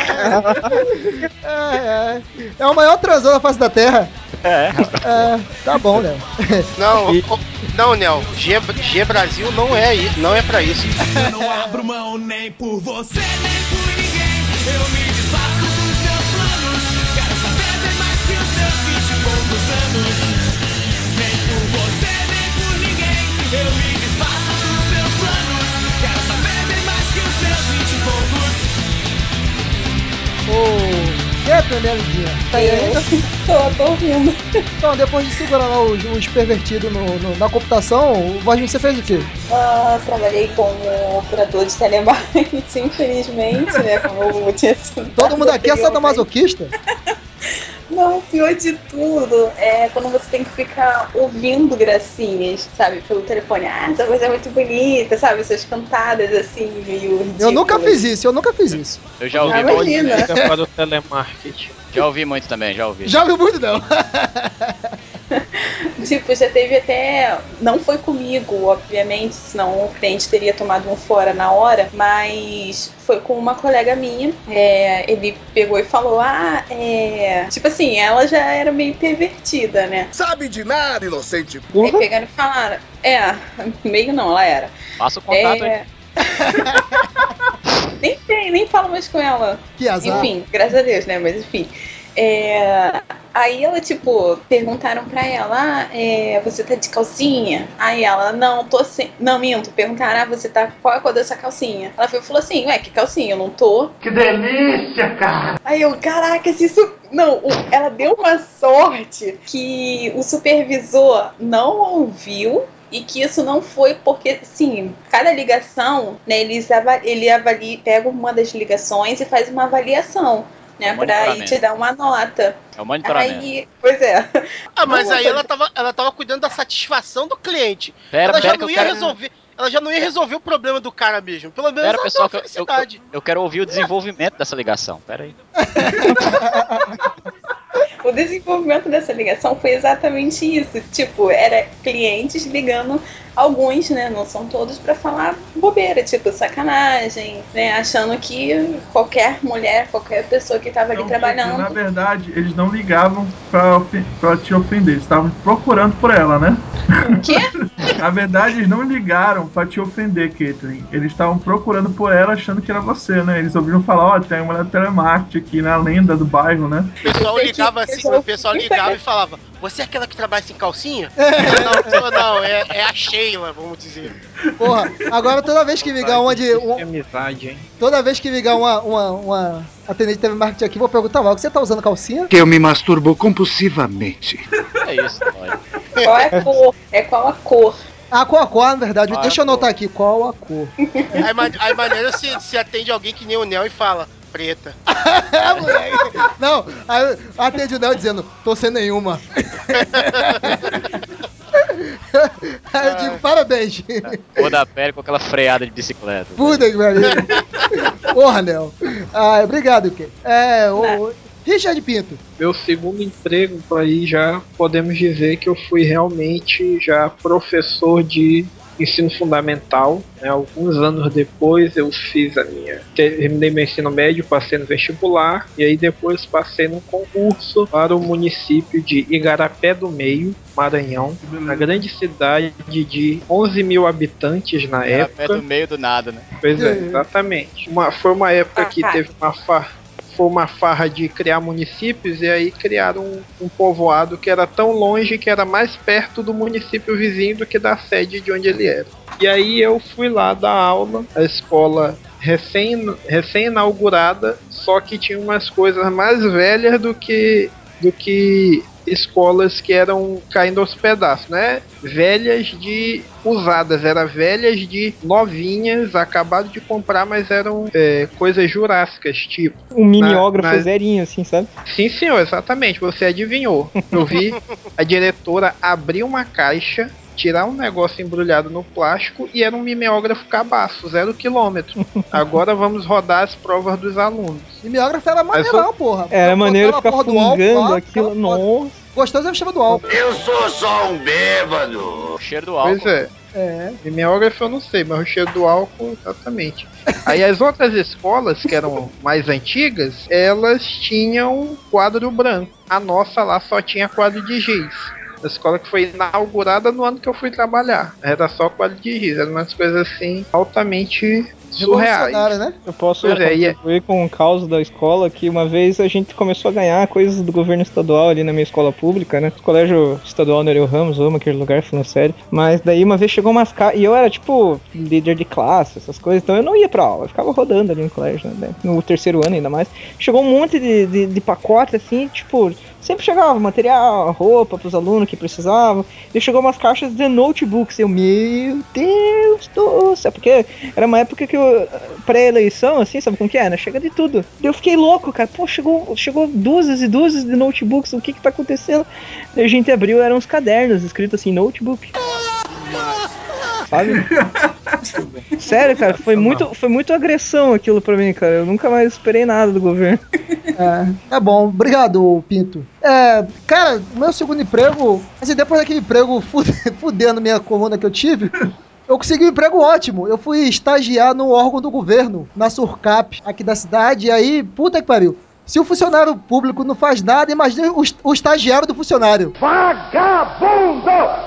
É o maior transão da face da Terra. Tá bom, né? Não, Nel. G Brasil não é pra isso. Eu não abro mão nem por você, nem por ninguém. Eu me desfaço dos seus planos. Quero saber bem mais que os seus 20 e poucos anos. Nem por você, nem por ninguém. Eu me desfaço dos seus planos. Quero saber bem mais que os seus 20 e poucos. lindinha? Tá aí ainda? Tô ouvindo. Então, depois de segurar lá os pervertidos na computação, o Vasmin, você fez o quê? Trabalhei como operador de telemarketing, infelizmente, né? Como eu tinha sido. Todo mundo aqui é sadomasoquista? Não, o pior de tudo é quando você tem que ficar ouvindo gracinhas, sabe, pelo telefone. Ah, essa coisa é muito bonita, sabe? Essas cantadas assim, meio ridículas. Eu nunca fiz isso. Eu já ouvi imagina. Para o telemarketing. Já ouvi muito também, já ouvi. Já ouviu muito, não. Tipo, já teve até. Não foi comigo, obviamente, senão o cliente teria tomado um fora na hora, mas foi com uma colega minha. Ele pegou e falou: tipo assim, ela já era meio pervertida, né? Sabe de nada, inocente. Aí pegaram e falaram: meio não, ela era. Passa o contato aí. Nem falo mais com ela. Que azar. Enfim, graças a Deus, né? Mas enfim. Aí ela, tipo, perguntaram pra ela, você tá de calcinha? Aí ela, não, tô sem. Não, minto, perguntaram, você tá. Qual é a cor dessa calcinha? Ela falou assim, que calcinha? Eu não tô. Que delícia, cara. Aí eu, caraca, se isso. Não, ela deu uma sorte que o supervisor não ouviu. E que isso não foi porque, sim, cada ligação, né, ele avalia, pega uma das ligações e faz uma avaliação, né, pra aí te dar uma nota. É o monitoramento. Aí, pois é. Mas aí ela tava cuidando da satisfação do cliente. Ela já não ia resolver o problema do cara mesmo. Pelo menos Pera, ela pessoal, tem uma felicidade. eu quero ouvir o desenvolvimento dessa ligação. Pera aí. O desenvolvimento dessa ligação foi exatamente isso. Tipo, era clientes ligando, alguns, né, não são todos, pra falar bobeira, tipo, sacanagem, né, achando que qualquer mulher, qualquer pessoa que tava ali trabalhando... Na verdade, eles não ligavam pra te ofender, eles estavam procurando por ela, né? O quê? Na verdade, eles não ligaram pra te ofender, Caitlyn. Eles estavam procurando por ela achando que era você, né? Eles ouviram falar, tem uma mulher telemarketing aqui na lenda do bairro, né? O pessoal ligava e falava, você é aquela que trabalha sem calcinha? Não, é a Sheila, vamos dizer. Porra, agora toda vez que ligar uma de... amizade, hein? Toda vez que ligar uma atendente de telemarketing aqui, vou perguntar logo, você tá usando calcinha? Que eu me masturbo compulsivamente. É isso, pode. Qual é a cor? Qual a cor? Qual a cor, na verdade? Qual Deixa eu a cor? anotar aqui, qual a cor? Aí maneira se atende alguém que nem o Nel e fala, preta. Moleque. Não, aí atende o Nel dizendo, tô sem nenhuma. Aí eu digo, parabéns. Cor da pele com aquela freada de bicicleta. Puta que pariu. Porra, Nel. Obrigado, Kê. Richard Pinto. Meu segundo emprego, aí já podemos dizer que eu fui realmente já professor de ensino fundamental, né? Alguns anos depois eu terminei meu ensino médio, passei no vestibular e aí depois passei num concurso para o município de Igarapé do Meio, Maranhão, uma grande cidade de 11 mil habitantes na época. Igarapé do meio do nada, né? Pois é, exatamente. Foi uma época que teve foi uma farra de criar municípios e aí criaram um povoado que era tão longe que era mais perto do município vizinho do que da sede de onde ele era. E aí eu fui lá dar aula, a escola recém-inaugurada, só que tinha umas coisas mais velhas do que escolas que eram caindo aos pedaços, né? Velhas de usadas, eram velhas de novinhas, acabado de comprar, mas eram coisas jurássicas, tipo. Um mimeógrafo zerinho, assim, sabe? Sim, senhor, exatamente, você adivinhou. Eu vi a diretora abrir uma caixa, tirar um negócio embrulhado no plástico e era um mimeógrafo cabaço, 0 km. Agora vamos rodar as provas dos alunos. Mimeógrafo era maneirão, porra. Era maneiro ficar fungando aquilo, nossa. Gostoso é o cheiro do álcool. Eu sou só um bêbado. O cheiro do álcool. Pois é. Mimeógrafo eu não sei, mas o cheiro do álcool, exatamente. Aí as outras escolas, que eram mais antigas, elas tinham quadro branco. A nossa lá só tinha quadro de giz. A escola que foi inaugurada no ano que eu fui trabalhar. Era só quadro de giz, eram umas coisas assim altamente surreais. Né? Eu posso Pois é, contribuir com o caos da escola, que uma vez a gente começou a ganhar coisas do governo estadual ali na minha escola pública, né? Colégio Estadual Nereu Ramos, amo aquele lugar, falando sério. Mas daí uma vez chegou umas caixas, e eu era tipo líder de classe, essas coisas, então eu não ia pra aula, eu ficava rodando ali no colégio, né? No terceiro ano ainda mais. Chegou um monte de pacote assim, tipo, sempre chegava material, roupa pros alunos que precisavam, e chegou umas caixas de notebooks, eu, meu Deus do céu, porque era uma época que eu, pré-eleição, assim, sabe como que é, né? Chega de tudo. Eu fiquei louco, cara, pô, chegou dúzias e dúzias de notebooks, o que tá acontecendo? Daí a gente abriu, eram uns cadernos escritos assim, notebook. Sabe? Sério, cara, foi muito agressão aquilo pra mim, cara. Eu nunca mais esperei nada do governo. É bom, obrigado, Pinto. Cara, o meu segundo emprego, assim, depois daquele emprego fudendo minha coluna que eu tive, eu consegui um emprego ótimo. Eu fui estagiar no órgão do governo, na Surcap, aqui da cidade, e aí, puta que pariu. Se o funcionário público não faz nada, imagine o estagiário do funcionário. Vagabundo!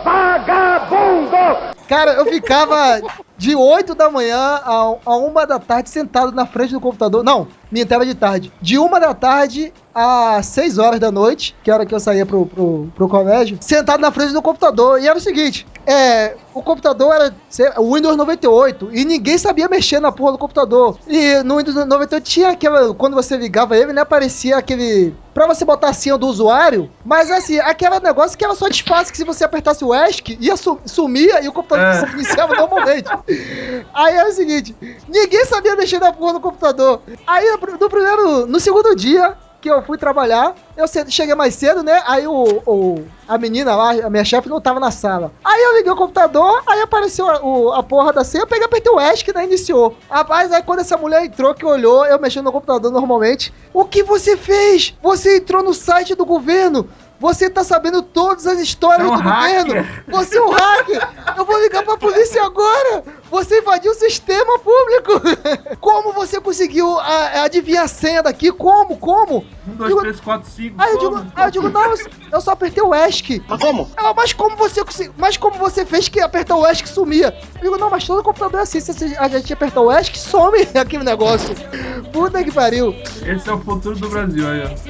Vagabundo! Cara, eu ficava de 8 da manhã a 1 da tarde sentado na frente do computador. Não, minha tela de tarde. De 1 da tarde às 6 horas da noite, que era que eu saía pro colégio, sentado na frente do computador. E era o seguinte, o computador era o Windows 98 e ninguém sabia mexer na porra do computador. E no Windows 98 tinha aquela, quando você ligava ele, né, aparecia aquele, pra você botar a senha do usuário, mas assim, aquele negócio que era só despaço, que se você apertasse o ESC, ia sumia e o computador se iniciava normalmente. Aí era o seguinte, ninguém sabia mexer na porra do computador. Aí no segundo dia que eu fui trabalhar, eu cheguei mais cedo, né? Aí a menina lá, a minha chefe, não tava na sala. Aí eu liguei o computador, aí apareceu a porra da senha, eu peguei, apertei o ESC, né? Iniciou. Rapaz, aí quando essa mulher entrou, que olhou, eu mexendo no computador normalmente, o que você fez? Você entrou no site do governo, você tá sabendo todas as histórias do governo. Você é um hacker. Eu vou ligar pra polícia agora. Você invadiu o sistema público. Como você conseguiu adivinhar a senha daqui? Como? 1, 2, 3, 4, 5. Aí eu digo, não, eu só apertei o ESC. Mas como? Ela, mas como você fez que apertar o ESC sumia? Eu digo, não, mas todo computador é assim. Se a gente apertar o ESC, some aquele negócio. Puta que pariu. Esse é o futuro do Brasil, aí, ó.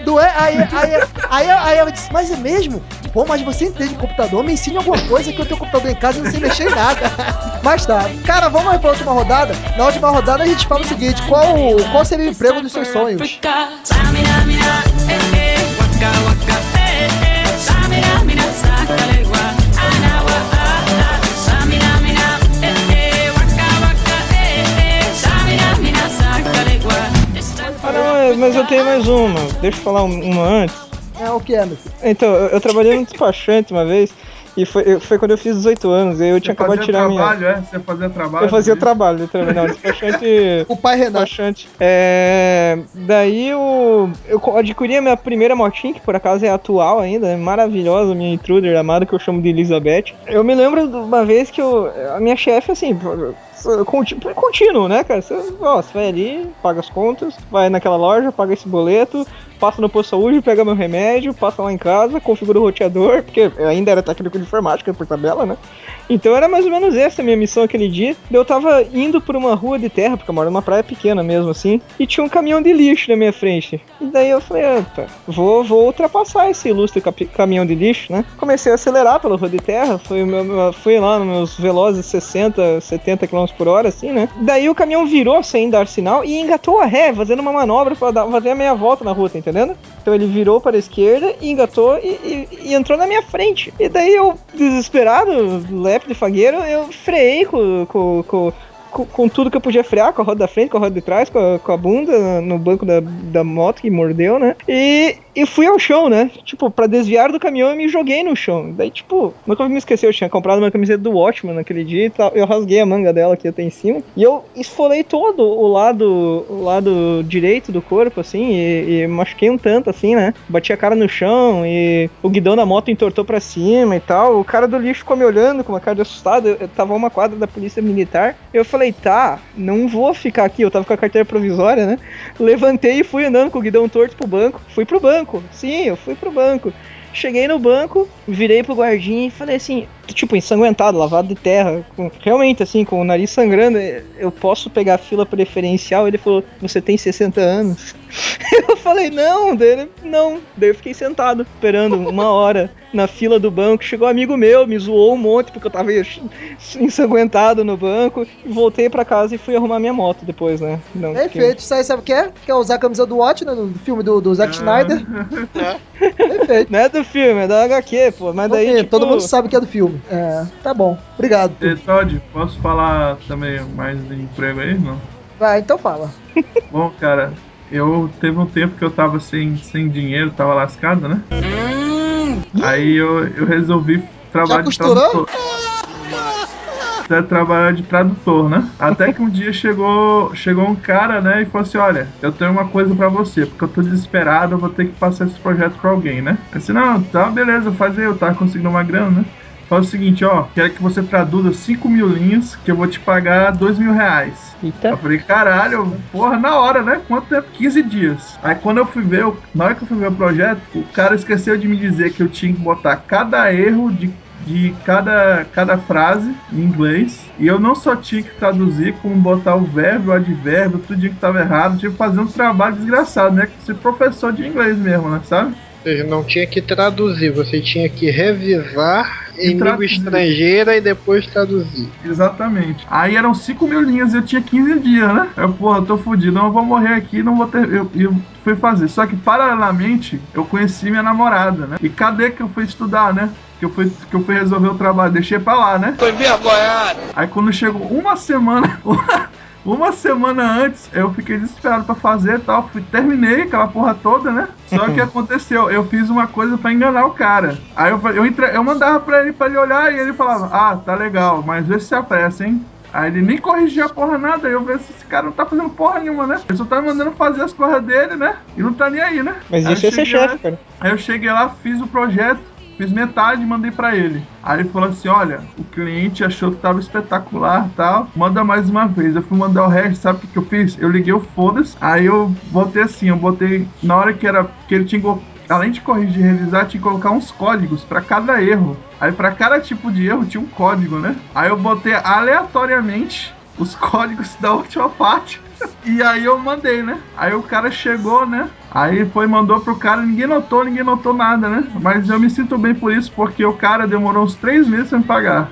Aí ela disse, mas é mesmo? Pô, mas você entende de computador? Me ensine alguma coisa que eu tenho computador em casa e não sei mexer em nada. Mas tá. Cara, vamos aí pra última rodada? Na última rodada a gente fala o seguinte, qual seria o emprego dos seus sonhos? Ah, não, mas eu tenho mais uma. Deixa eu falar uma antes. O que é, meu filho? Então, eu trabalhei no despachante uma vez, e foi quando eu fiz 18 anos, e aí eu tinha acabado de tirar minha... Você fazia trabalho? Eu fazia trabalho, literalmente. Não, despachante... O pai Renan. Despachante. Daí eu adquiri a minha primeira motinha, que por acaso é atual ainda, é maravilhosa, minha Intruder amada, que eu chamo de Elizabeth. Eu me lembro de uma vez que a minha chefe, assim... Contínuo, né, cara? Você vai ali, paga as contas, vai naquela loja, paga esse boleto, passa no posto de saúde, pega meu remédio, passa lá em casa, configura o roteador, porque eu ainda era técnico de informática por tabela, né? Então era mais ou menos essa a minha missão aquele dia. Eu tava indo por uma rua de terra, porque eu moro numa praia pequena mesmo, assim, e tinha um caminhão de lixo na minha frente. E daí eu falei, opa, vou ultrapassar esse ilustre caminhão de lixo, né? Comecei a acelerar pela rua de terra, fui lá nos meus velozes 60, 70 km por hora, assim, né? Daí o caminhão virou sem dar sinal e engatou a ré, fazendo uma manobra pra fazer a meia volta na rua, tá entendendo? Então ele virou para a esquerda e engatou e entrou na minha frente. E daí eu, desesperado, lepe de fagueiro, eu freiei com tudo que eu podia frear, com a roda da frente, com a roda de trás, com a bunda no banco da moto que mordeu, né? E fui ao chão, né? Tipo, pra desviar do caminhão eu me joguei no chão. Daí, tipo, nunca me esqueci, eu tinha comprado uma camiseta do Watchman naquele dia e tal. Eu rasguei a manga dela que até em cima. E eu esfolei todo o lado direito do corpo, assim, e machuquei um tanto, assim, né? Bati a cara no chão e o guidão da moto entortou pra cima e tal. O cara do lixo ficou me olhando com uma cara de assustado. Eu tava uma quadra da polícia militar. Eu falei, tá, não vou ficar aqui. Eu tava com a carteira provisória, né? Levantei e fui andando com o guidão torto pro banco. Fui pro banco. Sim, eu fui pro banco. Cheguei no banco, virei pro guardinha e falei assim, tipo, ensanguentado, lavado de terra, realmente assim, com o nariz sangrando, eu posso pegar a fila preferencial? Ele falou, você tem 60 anos? Eu falei, não, daí eu fiquei sentado, esperando 1 hora na fila do banco, chegou um amigo meu, me zoou um monte, porque eu tava ensanguentado no banco, e voltei pra casa e fui arrumar minha moto depois, né? Não, Perfeito, isso aí sabe o que é? Quer usar a camisa do Watch, né, do filme do Zack Snyder. Perfeito. Não é do filme, é da HQ, pô, mas daí, Ok, tipo... todo mundo sabe que é do filme. Tá bom, obrigado. Todd, posso falar também mais de emprego aí, não? Vai, então fala. Bom, cara, teve um tempo que eu tava sem dinheiro, tava lascado, né? Aí eu resolvi trabalhar de tradutor. Trabalhar de tradutor, né? Até que um dia chegou um cara, né, e falou assim, olha, eu tenho uma coisa pra você, porque eu tô desesperado, eu vou ter que passar esse projeto pra alguém, né? Eu disse, não, tá, beleza, faz aí, eu tava conseguindo uma grana, né? Fala o seguinte, ó, quero que você traduza 5.000 linhas, que eu vou te pagar 2.000 reais. Eita. Eu falei, caralho, porra, na hora, né? Quanto tempo? 15 dias. Aí quando eu fui ver, na hora que eu fui ver o projeto, o cara esqueceu de me dizer que eu tinha que botar cada erro de cada frase em inglês. E eu não só tinha que traduzir, como botar o verbo, o advérbio, tudo que estava errado. Tive que fazer um trabalho desgraçado, né? Ser professor de inglês mesmo, né? Sabe? Ou seja, não tinha que traduzir, você tinha que revisar em língua traduzir. estrangeira e depois traduzir. Exatamente. Aí eram 5.000 linhas e eu tinha 15 dias, né? Eu, porra, eu tô fudido, não, eu vou morrer aqui, não vou ter. Eu fui fazer. Só que, paralelamente, eu conheci minha namorada, né? E cadê que eu fui estudar, né? Que eu fui resolver o trabalho, deixei pra lá, né? Tô envergonhado. Aí quando chegou uma semana. Uma semana antes, eu fiquei desesperado pra fazer e tal. Terminei aquela porra toda, né? Só que aconteceu, eu fiz uma coisa pra enganar o cara. Aí eu mandava pra ele olhar e ele falava, ah, tá legal, mas vê se apressa, hein? Aí ele nem corrigia a porra nada, aí eu vejo se esse cara não tá fazendo porra nenhuma, né? Ele só tá mandando fazer as coisas dele, né? E não tá nem aí, né? Mas aí isso é ser chefe, cara. Aí eu cheguei lá, fiz o projeto, fiz metade e mandei pra ele. Aí ele falou assim, olha, o cliente achou que tava espetacular e tal, manda mais uma vez. Eu fui mandar o resto, sabe o que eu fiz? Eu liguei o foda-se, aí eu botei assim, na hora que ele tinha, além de corrigir e revisar, tinha que colocar uns códigos pra cada erro. Aí pra cada tipo de erro tinha um código, né? Aí eu botei aleatoriamente os códigos da última parte. E aí eu mandei, né? Aí o cara chegou, né? Aí mandou pro cara, ninguém notou nada, né? Mas eu me sinto bem por isso, porque o cara demorou uns 3 meses pra me pagar.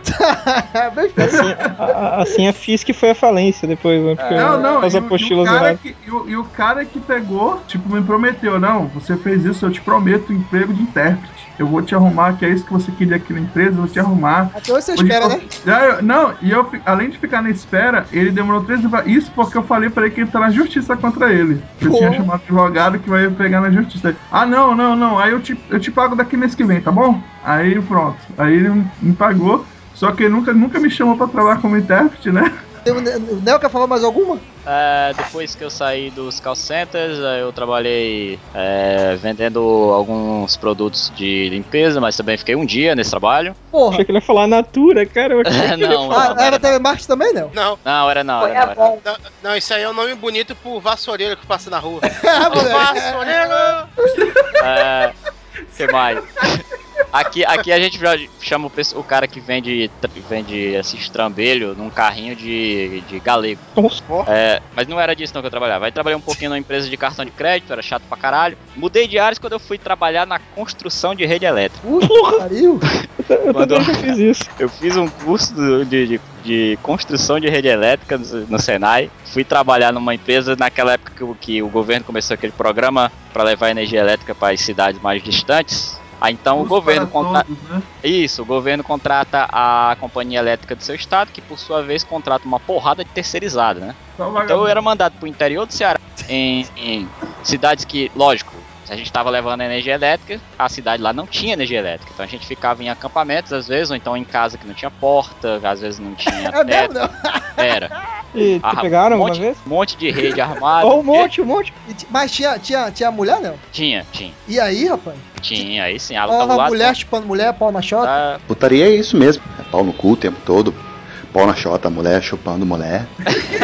Assim a Fisk foi a falência depois, né? Porque as apostilas erradas. E o cara que pegou, tipo, me prometeu, não, você fez isso, eu te prometo emprego de intérprete. Eu vou te arrumar, que é isso que você queria aqui na empresa, eu vou te arrumar. Até hoje você espera, né? Além de ficar na espera, ele demorou 3 meses. Isso porque eu falei pra ele que ele tá na justiça contra ele. Eu tinha chamado advogado que vai pegar na justiça. Ah, não. Aí eu te pago daqui mês que vem, tá bom? Aí pronto. Aí ele me pagou. Só que ele nunca me chamou pra trabalhar como intérprete, né? O Nel quer falar mais alguma? Depois que eu saí dos call centers, eu trabalhei vendendo alguns produtos de limpeza, mas também fiquei um dia nesse trabalho. Porra. Achei que ele ia falar Natura, cara. Não, era telemarketing também, não? Não, era não. Não, isso aí é um nome bonito pro vassoureiro que passa na rua. Vassoureiro! Que mais? Aqui a gente chama o cara que vende esse estrambelho num carrinho de galego. Mas não era disso não que eu trabalhava. Aí trabalhei um pouquinho numa empresa de cartão de crédito, era chato pra caralho. Mudei de áreas quando eu fui trabalhar na construção de rede elétrica. Pariu! Eu também já fiz isso. Eu fiz um curso de construção de rede elétrica no Senai. Fui trabalhar numa empresa naquela época que o governo começou aquele programa para levar energia elétrica para as cidades mais distantes. Aí então o governo contrata. Né? Isso, o governo contrata a companhia elétrica do seu estado, que por sua vez contrata uma porrada de terceirizada, né? Então eu era mandado pro interior do Ceará, em cidades que, lógico, se a gente estava levando energia elétrica, a cidade lá não tinha energia elétrica. Então a gente ficava em acampamentos às vezes, ou então em casa que não tinha porta, às vezes não tinha teto. Mesmo, não? Era. E te pegaram alguma vez? Um monte de rede armada. Um monte. Mas tinha mulher, não? Tinha. E aí, rapaz? Tinha, aí sim. Mulher chupando mulher, pau na chota? Putaria é isso mesmo. É pau no cu o tempo todo. Pau na chota, mulher chupando mulher.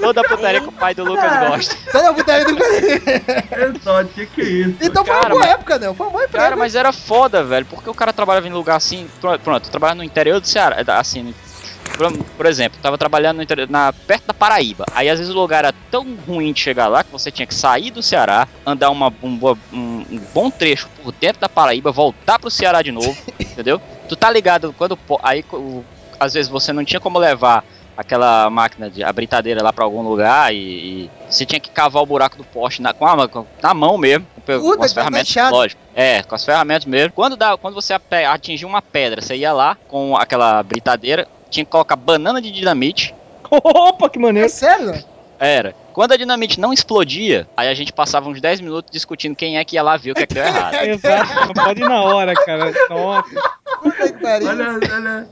Toda a putaria que o pai do Lucas gosta. Toda a putaria do Exato, que é isso? Então foi Cara, uma boa mas- época, né? Foi uma boa época. Cara, mas era foda, velho, porque o cara trabalhava em lugar assim. Pronto, eu trabalhava no interior do Ceará, assim. Por exemplo, eu tava trabalhando no interior, perto da Paraíba. Aí às vezes o lugar era tão ruim de chegar lá que você tinha que sair do Ceará, andar um bom trecho por dentro da Paraíba, voltar pro Ceará de novo, entendeu? Tu tá ligado quando. Aí às vezes você não tinha como levar aquela máquina a britadeira lá pra algum lugar e você tinha que cavar o buraco do poste na mão mesmo, com as ferramentas, lógico. Com as ferramentas mesmo. Quando você atingia uma pedra, você ia lá com aquela britadeira, tinha que colocar banana de dinamite. Opa, que maneiro. É sério? Era. Quando a dinamite não explodia, aí a gente passava uns 10 minutos discutindo quem é que ia lá ver o que é que deu errado. Exato, não pode ir na hora, cara. Nossa. Puta que pariu. Olha.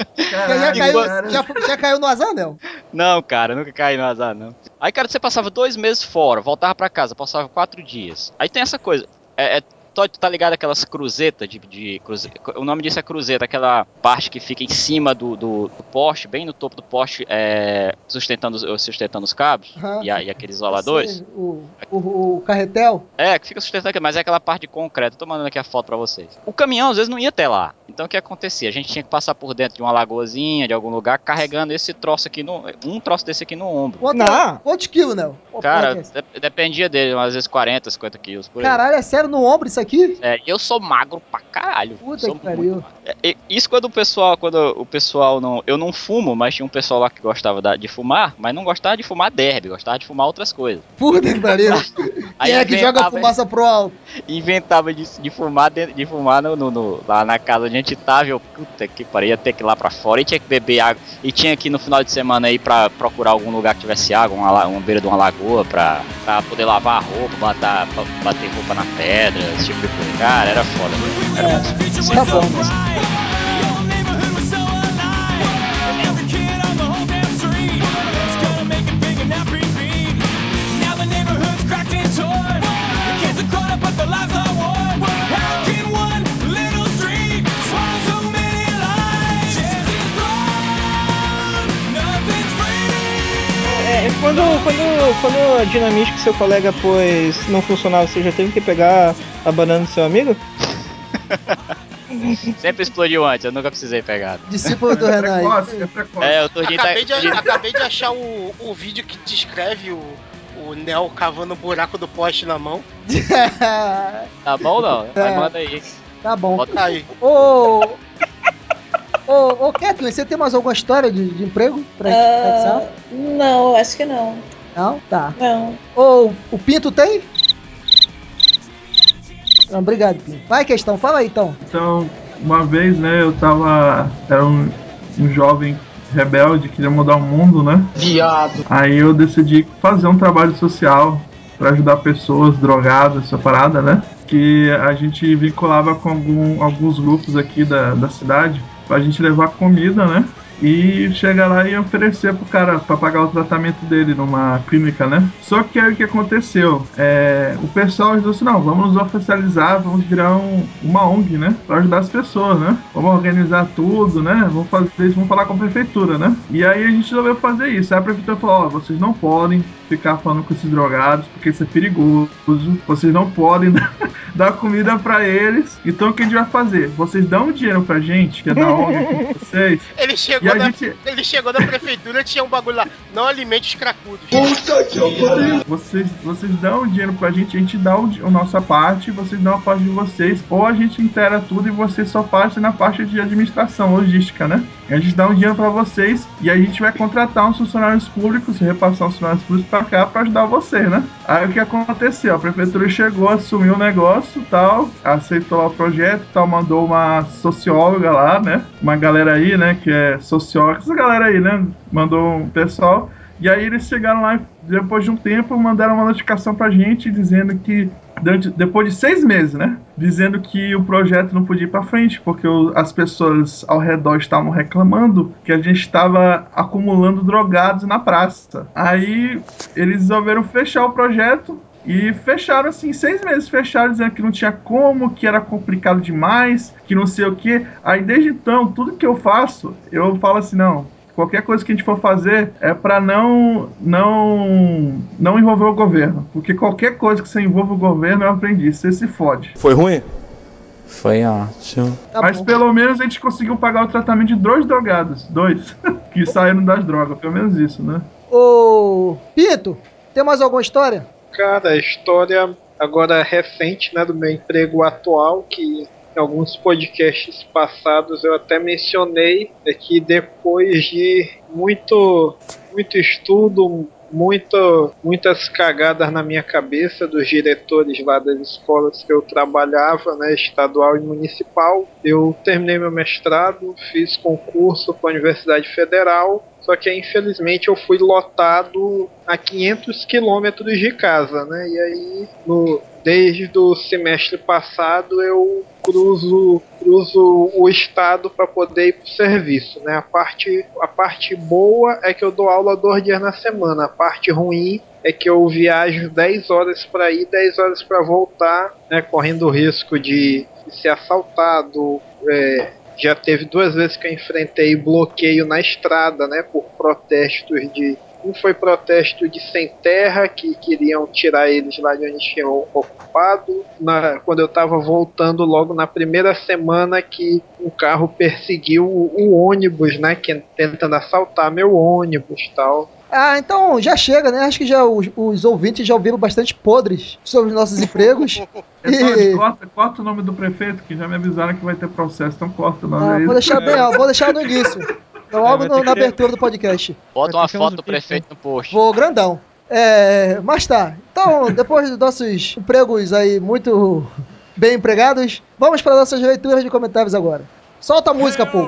Já caiu no azar, não? Não, cara, nunca caí no azar, não. Aí, cara, você passava 2 meses fora, voltava pra casa, passava 4 dias. Aí tem essa coisa, tu tá ligado aquelas cruzetas o nome disso é cruzeta, aquela parte que fica em cima do poste, bem no topo do poste, sustentando os cabos e aqueles isoladores. O carretel? Que fica sustentando aqui, mas é aquela parte de concreto. Tô mandando aqui a foto pra vocês. O caminhão às vezes não ia até lá. Então o que acontecia? A gente tinha que passar por dentro de uma lagoazinha, de algum lugar, carregando esse troço aqui um troço desse aqui no ombro. Quantos quilos, né? Cara, dependia dele, às vezes 40, 50 quilos por aí. Caralho, é sério, no ombro isso aqui? Eu sou magro pra caralho. Puta que pariu. Isso quando o pessoal não... Eu não fumo, mas tinha um pessoal lá que gostava de fumar, mas não gostava de fumar derby, gostava de fumar outras coisas. Puta que pariu. Quem é que joga fumaça pro alto? Inventava de fumar lá na casa onde a gente tava, eu, puta que pariu, ia ter que ir lá pra fora, e tinha que beber água, e tinha que ir no final de semana aí pra procurar algum lugar que tivesse água, uma beira de uma lagoa, pra poder lavar a roupa, bater roupa na pedra, esse tipo de coisa. Cara, era foda, velho. Era muito tá bom. Quando a dinamite que seu colega pôs não funcionava, você já teve que pegar a banana do seu amigo? Sempre explodiu antes, eu nunca precisei pegar. Discípulo do Renan. Eu tô Acabei de achar o vídeo que descreve o Neo cavando o buraco do poste na mão. Tá bom não? Mas manda aí. Tá bom. Bota aí. Ô, Kathleen, você tem mais alguma história de emprego pra Não, acho que não. Não? Tá. Não. O Pinto tem? Não, obrigado, Pinto. Vai, questão, fala aí, então. Então, uma vez, né, era um jovem rebelde, queria mudar o mundo, né? Viado. Aí eu decidi fazer um trabalho social para ajudar pessoas drogadas, essa parada, né? Que a gente vinculava com alguns grupos aqui da cidade pra gente levar comida, né? E chegar lá e oferecer pro cara pra pagar o tratamento dele numa clínica, né? Só que aí o que aconteceu? O pessoal disse assim, não, vamos nos oficializar, vamos virar uma ONG, né? Pra ajudar as pessoas, né? Vamos organizar tudo, né? Vamos fazer isso, vamos falar com a prefeitura, né? E aí a gente resolveu fazer isso. Aí a prefeitura falou, vocês não podem ficar falando com esses drogados, porque isso é perigoso. Vocês não podem dar comida pra eles. Então o que a gente vai fazer? Vocês dão dinheiro pra gente, que é da ONG aqui com vocês. Ele chegou na prefeitura, tinha um bagulho lá, não alimente os cracudos. Puta que pariu! Vocês dão dinheiro pra gente, a gente dá a nossa parte, vocês dão a parte de vocês, ou a gente inteira tudo e vocês só passam na parte de administração, logística, né? A gente dá um dinheiro pra vocês e a gente vai contratar uns funcionários públicos, repassar os funcionários públicos pra cá pra ajudar vocês, né? Aí o que aconteceu? A prefeitura chegou, assumiu o negócio, tal, aceitou lá o projeto, tal, mandou uma socióloga lá, né? Uma galera aí, né, que é socióloga, essa galera aí, né? Mandou um pessoal. E aí eles chegaram lá, depois de um tempo, mandaram uma notificação pra gente, dizendo que, depois de 6 meses, né? Dizendo que o projeto não podia ir pra frente, porque as pessoas ao redor estavam reclamando que a gente estava acumulando drogados na praça. Aí eles resolveram fechar o projeto. E fecharam assim, 6 meses fecharam, dizendo que não tinha como, que era complicado demais, que não sei o que. Aí desde então, tudo que eu faço, eu falo assim, não, Qualquer coisa que a gente for fazer é pra não envolver o governo. Porque qualquer coisa que você envolva o governo, eu aprendi, você se fode. Foi ruim? Foi ótimo. Mas pelo menos a gente conseguiu pagar o tratamento de 2 drogados. 2. Que saíram das drogas. Pelo menos isso, né? Ô, Pinto, tem mais alguma história? Cara, a história agora recente, né, do meu emprego atual, que em alguns podcasts passados eu até mencionei, é que depois de muito estudo, muitas cagadas na minha cabeça dos diretores lá das escolas que eu trabalhava, né, estadual e municipal, eu terminei meu mestrado, fiz concurso para a Universidade Federal, só que infelizmente eu fui lotado a 500 quilômetros de casa, né? E aí, desde o semestre passado, eu cruzo o estado para poder ir para o serviço, né? A parte boa é que eu dou aula 2 dias na semana. A parte ruim é que eu viajo 10 horas para ir, 10 horas para voltar, né? Correndo o risco de ser assaltado. Já teve 2 vezes que eu enfrentei bloqueio na estrada, né? Por protestos de... Um foi protesto de sem terra, que queriam tirar eles lá de onde tinham ocupado. Quando eu estava voltando logo na primeira semana, que um carro perseguiu o ônibus, né? Tentando assaltar meu ônibus e tal. Ah, então já chega, né? Acho que já os ouvintes já ouviram bastante podres sobre os nossos empregos. Corta o nome do prefeito, que já me avisaram que vai ter processo, então corta o nome aí. Vou deixar no início. Logo na abertura do podcast. Bota uma foto do prefeito no post. Vou grandão. Mas tá. Então, depois dos nossos empregos aí muito bem empregados, vamos para nossas leituras de comentários agora. Solta a música, povo.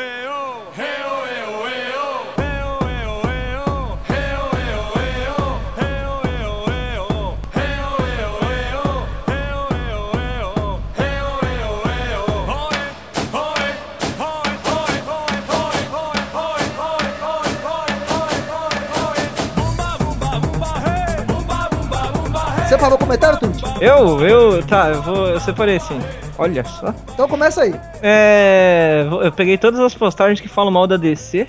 Você parou o comentário, Tuti? Eu separei sim. Olha só. Então começa aí. Eu peguei todas as postagens que falam mal da DC.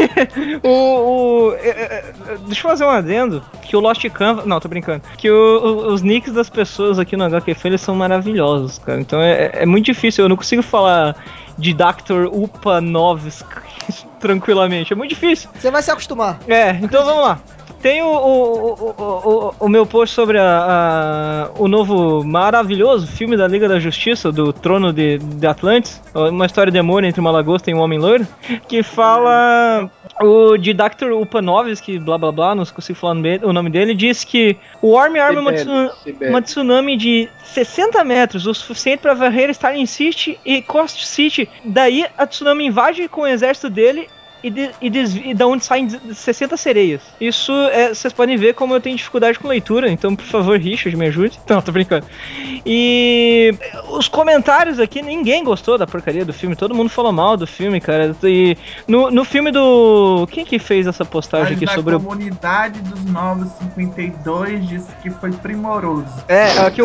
Deixa eu fazer um adendo. Que o Lost Canvas... Não, tô brincando. Que os nicks das pessoas aqui no HQF, eles são maravilhosos, cara. Então é muito difícil. Eu não consigo falar de Dr. Upa Noves tranquilamente. É muito difícil. Você vai se acostumar. Então vamos lá. Tem o meu post sobre o novo maravilhoso filme da Liga da Justiça, do Trono de Atlantis, uma história de amor entre uma lagosta e um homem loiro, que fala o de Dr. Upanovs, que blá blá blá, não consigo falar o nome dele, diz que o Army arma uma tsunami de 60 metros, o suficiente para varrer Starling City e Coast City. Daí a tsunami invade com o exército dele e da onde saem 60 sereias. Isso vocês podem ver como eu tenho dificuldade com leitura, então por favor, Richard, me ajude. Não, tô brincando. E os comentários aqui, ninguém gostou da porcaria do filme, todo mundo falou mal do filme, cara. E no filme do... Quem que fez essa postagem aqui sobre a comunidade dos Novos 52 disse que foi primoroso. Aqui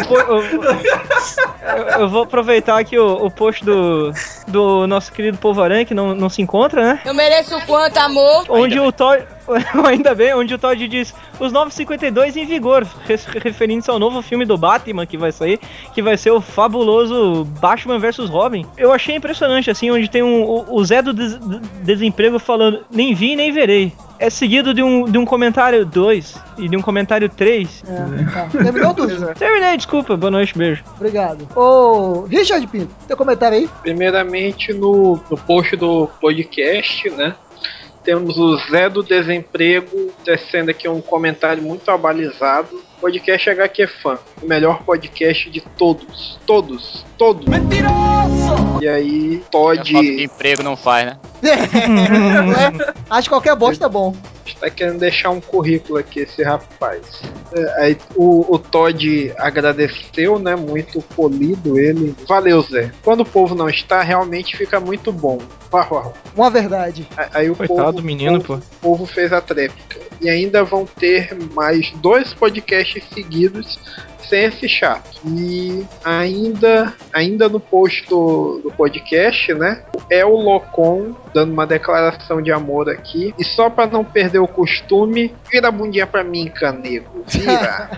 eu vou aproveitar aqui o post do nosso querido Polvaran, que não se encontra, né? Eu mereço quanto, amor? Onde o Todd... Ainda bem, onde o Todd diz os 952 em vigor, referindo-se ao novo filme do Batman que vai sair, que vai ser o fabuloso Batman vs Robin. Eu achei impressionante, assim, onde tem o Zé do Desemprego falando, nem vi nem verei. É seguido de um comentário 2 e de um comentário 3. Terminou tudo? Terminei, desculpa, boa noite, beijo. Obrigado. Ô, Richard Pinto, teu comentário aí? Primeiramente, no post do podcast, né? Temos o Zé do Desemprego tecendo aqui um comentário muito abalizado. Podcast HQ Fan, o melhor podcast de todos. Todos. Mentiroso! E aí, Todd... A falta de emprego não faz, né? Acho que qualquer bosta é bom. Está querendo deixar um currículo aqui, esse rapaz. Aí o Todd agradeceu, né? Muito polido ele. Valeu, Zé. Quando o povo não está, realmente fica muito bom. Uma verdade. Aí o Coitado do menino, pô. O povo fez a tréplica. E ainda vão ter mais 2 podcasts seguidos sem esse chato. E ainda no post do podcast, né? É o Locom dando uma declaração de amor aqui. E só pra não perder o costume, vira a bundinha pra mim, canego. Vira.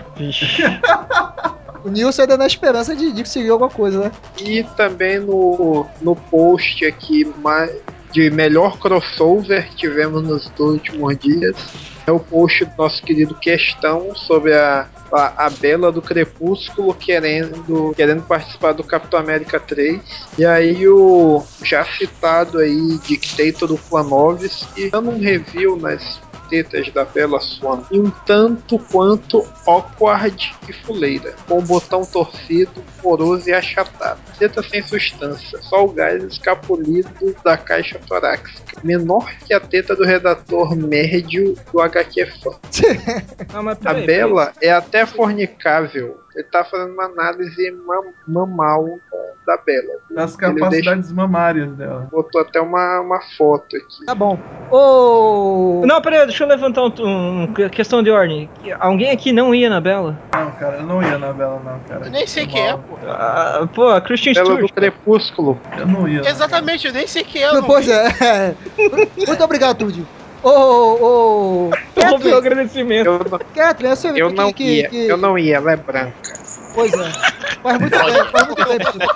O Nilson ainda na esperança de conseguir alguma coisa, né? E também no post aqui de melhor crossover que tivemos nos últimos dias é o post do nosso querido Questão sobre a Bela do Crepúsculo querendo participar do Capitão América 3. E aí o já citado aí Dictator do Planovski dando um review nas tetas da Bella Swan e um tanto quanto awkward e fuleira, com o botão torcido, poroso e achatado. Teta sem substância, só o gás escapulido da caixa torácica, menor que a teta do redator médio do HQ Fã. A Bella é até fornicável. Ele tá fazendo uma análise mamal da Bella. Das capacidades mamárias dela. Botou até uma foto aqui. Tá bom. Ô. Não, peraí, deixa eu levantar uma questão de ordem. Alguém aqui não ia na Bela? Não, cara, eu não ia na Bela, não, cara. Eu nem sei quem é, pô. Pô, a Christian Bela Stewart. do Crepúsculo. Eu não ia. Exatamente, eu nem sei quem é. Eu não Pois vi. é. Muito obrigado, Tudy. Ô. Roubei o agradecimento. Kathleen, eu sei Eu não ia, que... eu não ia, ela é branca. Pois é. Faz muito bem, menino.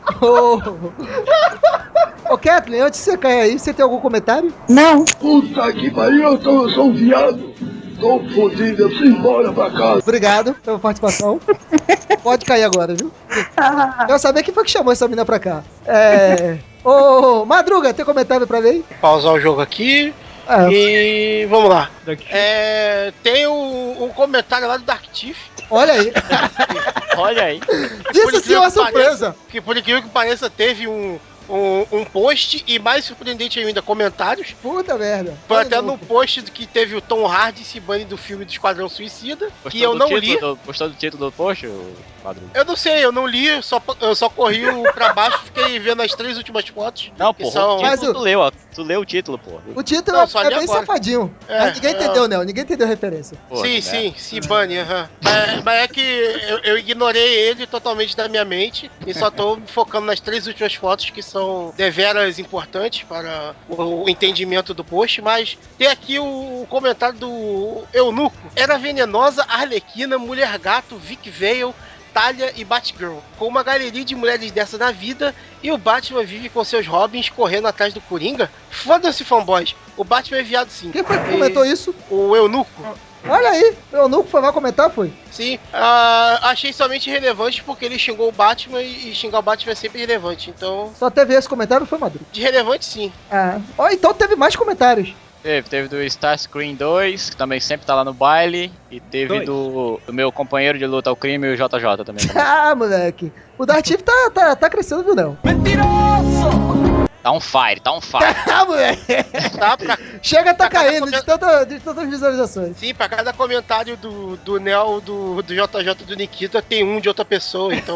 Ô, Kathleen, antes de você cair aí, você tem algum comentário? Não. Puta que pariu, eu sou um viado. Tô fodido, eu preciso ir embora pra casa. Obrigado pela participação. Pode cair agora, viu? Quero saber quem foi que chamou essa menina pra cá. Ô, Madruga, tem comentário pra mim? Pausar o jogo aqui. E vamos lá. Tem um comentário lá do Dark Thief. Olha aí. Olha aí. Isso sim é uma surpresa. Que por incrível que pareça, teve um post e, mais surpreendente ainda, comentários. Puta merda. Foi até no post que teve o Tom Hardy se banhe do filme do Esquadrão Suicida. Que eu não li. Gostou do título do post, Madruga? Eu não sei, eu não li, eu só corri pra baixo e fiquei vendo as 3 últimas fotos. Não, porra, o título tu leu, ó. Tu leu o título, porra. O título Não, é bem agora. safadinho. Mas ninguém entendeu, né? Ninguém entendeu a referência. Porra, Sim, se bane, mas é que eu ignorei ele totalmente da minha mente e só tô focando nas 3 últimas fotos que são deveras importantes para o entendimento do post, mas tem aqui o comentário do Eunuco. Era venenosa, Arlequina, Mulher Gato, Vic Vale, Talia e Batgirl. Com uma galeria de mulheres dessa na vida, e o Batman vive com seus Robins correndo atrás do Coringa? Foda-se, fanboys. O Batman é viado sim. Quem foi que comentou isso? O Eunuco. Olha aí, o Eunuco foi lá comentar, foi? Sim, achei somente relevante porque ele xingou o Batman e xingar o Batman é sempre relevante, então... Só teve esse comentário ou foi, Madruga? De relevante, sim. Então teve mais comentários. Teve do Starscream 2, que também sempre tá lá no baile. E teve do meu companheiro de luta ao crime, o JJ também. Moleque. O Dark Thief tá crescendo, viu, não? Mentiroso! Tá on fire. Moleque. Chega a tá caindo de tantas visualizações. Sim, pra cada comentário do Nel, do JJ, do Nikita, tem um de outra pessoa, então...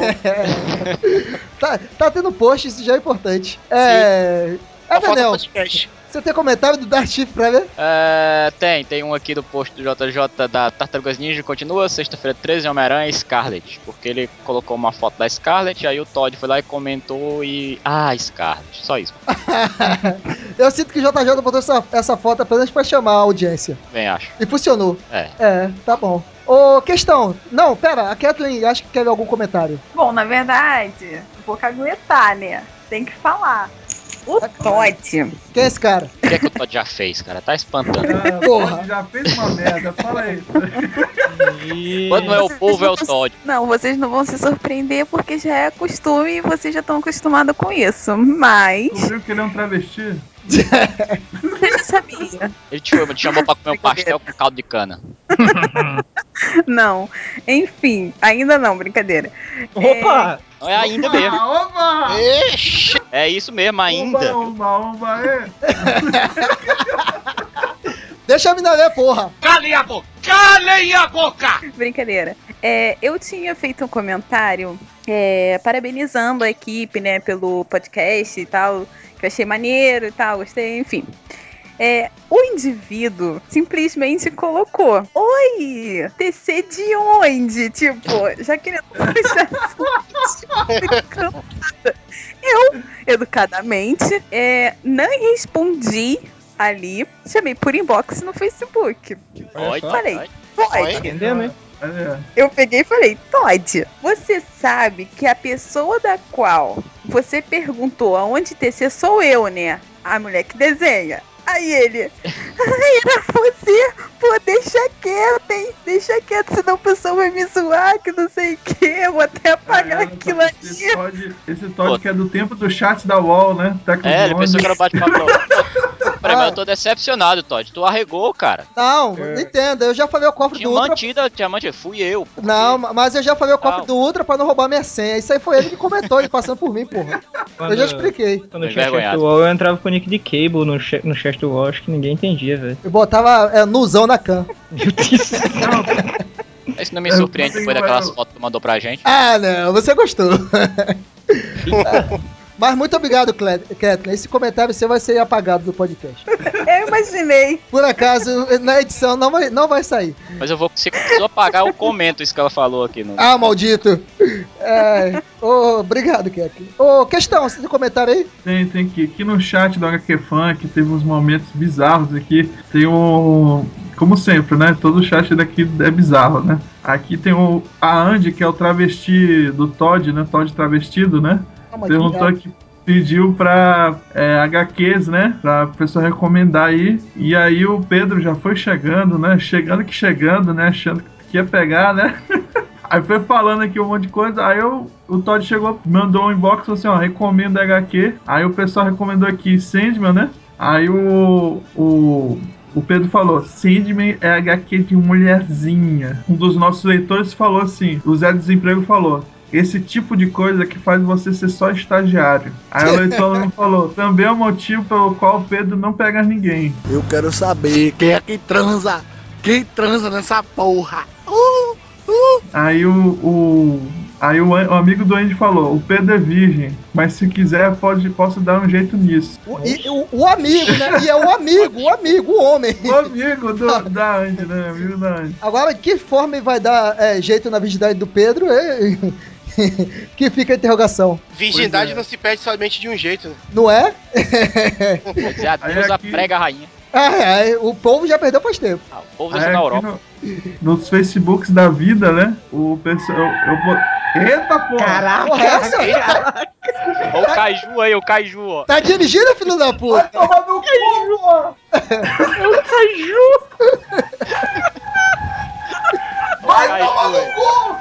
tá tendo post, isso já é importante. Daniel, você tem comentário do Dark Thief pra ver? Tem um aqui do post do JJ da Tartarugas Ninja, continua, sexta-feira 13, Homem-Aranha Scarlet, porque ele colocou uma foto da Scarlet, aí o Todd foi lá e comentou e... Scarlet, só isso. Eu sinto que o JJ botou essa foto apenas pra chamar a audiência. Bem, acho. E funcionou. É, tá bom. Ô, questão. Não, pera, a Kathleen acho que quer ver algum comentário. Bom, na verdade, vou caguetar, né? Tem que falar. O Todd. Quem é esse cara? O que é que o Todd já fez, cara? Tá espantando. Porra. Já fez uma merda, fala aí. Quando não é o povo, é o Todd. Não, vocês não vão se surpreender porque já é costume e vocês já estão acostumados com isso. Mas. Descobriu que ele é um travesti? Você já sabia. Ele te chamou pra comer um pastel com caldo de cana. Não. Enfim, ainda não, brincadeira. Opa! Não é ainda mesmo. Opa! É isso mesmo, ainda. Oba, Deixa a mina ler, porra! Calem a boca! Calem a boca! Brincadeira. Eu tinha feito um comentário parabenizando a equipe, né, pelo podcast e tal, que eu achei maneiro e tal, gostei, enfim. O indivíduo simplesmente colocou: Oi, TC de onde? Tipo, já querendo puxar eu, educadamente, não respondi ali, chamei por inbox no Facebook. Falei, Todd. Entendeu, né? Eu peguei e falei, Todd, você sabe que a pessoa da qual você perguntou aonde TC sou eu, né? A mulher que desenha. Aí ele, era você, pô, deixa quieto, hein? Deixa quieto, senão o pessoal vai me zoar, que não sei o que, eu vou até apagar aquilo ali. Esse Todd que é do tempo do chat da UOL, né? Ele pensou que era bate-papo. Peraí, mas eu tô decepcionado, Todd. Tu arregou, cara. Não, entenda, eu já falei o cofre do Ultra. Tinha mantido, fui eu. Não, mas eu já falei o cofre do Ultra pra não roubar minha senha. Isso aí foi ele que comentou, ele passando por mim, porra. Eu já expliquei. Quando eu tinha chat do UOL, eu entrava com o nick de Cable no chat do UOL, acho que ninguém entendia, velho. Eu botava nuzão na cam. Meu Deus. Isso não me surpreende depois daquelas fotos que tu mandou pra gente. Ah, não, você gostou. Mas muito obrigado, Kathleen. Esse comentário seu vai ser apagado do podcast. Eu imaginei. Por acaso, na edição não vai sair. Mas eu vou, se eu apagar, eu comento isso que ela falou aqui. No... Ah, maldito. Obrigado, Kathleen. Questão, você tem comentário aí? Tem aqui no chat do HQ Funk, teve uns momentos bizarros aqui. Tem como sempre, né? Todo o chat daqui é bizarro, né? Aqui tem a Andy, que é o travesti do Todd, né? Todd travestido, né? Perguntou aqui, pediu pra HQs, né? Pra pessoa recomendar aí. E aí o Pedro já foi chegando, né? Chegando, né? Achando que ia pegar, né? Aí foi falando aqui um monte de coisa. Aí o Todd chegou, mandou um inbox, falou assim, ó, recomendo HQ. Aí o pessoal recomendou aqui Sandman, né? Aí o Pedro falou, Sandman é HQ de mulherzinha. Um dos nossos leitores falou assim, o Zé Desemprego falou, esse tipo de coisa que faz você ser só estagiário. Aí o leitor falou, também é o motivo pelo qual o Pedro não pega ninguém. Eu quero saber quem é que transa. Quem transa nessa porra? Aí o amigo do Andy falou, o Pedro é virgem, mas se quiser posso dar um jeito nisso. O amigo, né? E é o amigo, o homem. O amigo da Andy, né? Amigo da Andy. Agora, de que forma ele vai dar jeito na virgindade do Pedro? Que fica a interrogação. Virgindade não se perde somente de um jeito, né? Não é? A deusa prega a rainha. O povo já perdeu faz tempo. O povo deixa na Europa. Nos Facebooks da vida, né? O pessoal. Eita, porra! Caraca! Ó o Kaiju aí, o Kaiju, ó. Tá dirigindo, filho da puta? Vai tomar no cu, porra! É o Kaiju! Vai tomar no cu!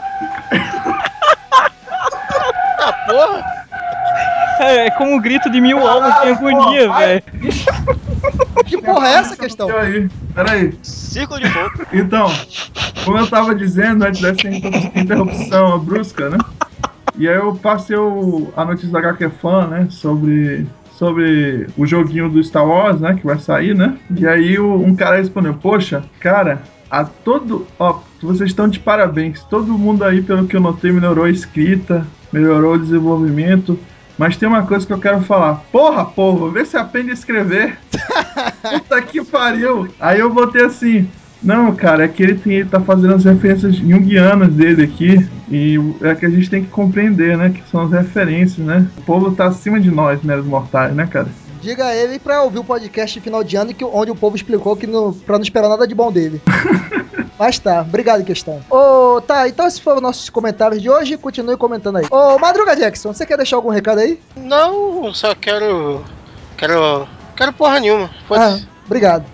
Ah, porra! É como um grito de 1000 almas em agonia, velho. Que porra é essa questão? Peraí. Círculo de fogo. Então, como eu tava dizendo antes dessa interrupção brusca, né? E aí eu passei a notícia da HQ Fan, né? Sobre o joguinho do Star Wars, né? Que vai sair, né? E aí um cara respondeu, poxa, cara, vocês estão de parabéns. Todo mundo aí, pelo que eu notei, melhorou a escrita, melhorou o desenvolvimento. Mas tem uma coisa que eu quero falar. Porra, povo, vê se aprende a escrever. Puta que pariu. Aí eu botei assim, não, cara, é que ele tá fazendo as referências junguianas dele aqui. E é que a gente tem que compreender, né? Que são as referências, né? O povo tá acima de nós, meros mortais, né, cara? Diga a ele pra ouvir o podcast de final de ano onde o povo explicou que pra não esperar nada de bom dele. Mas tá, obrigado, questão. Tá, então esses foram nossos comentários de hoje. Continue comentando aí. Madruga Jackson, você quer deixar algum recado aí? Não, só quero porra nenhuma. Foda-se. Obrigado.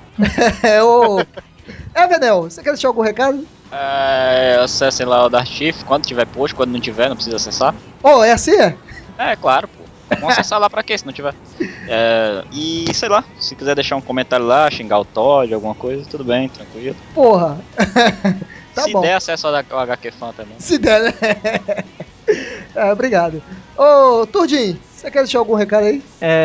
Venel, você quer deixar algum recado? Acessem lá o Dark Chief, quando tiver post, quando não tiver, não precisa acessar. É assim? É, claro, pô. Vamos acessar lá pra quê, se não tiver. E sei lá, se quiser deixar um comentário lá, xingar o Todd, alguma coisa, tudo bem, tranquilo. Porra. Tá se bom. der acesso ao HQ Fan também. Se der, né? Obrigado. Turdin, você quer deixar algum recado aí?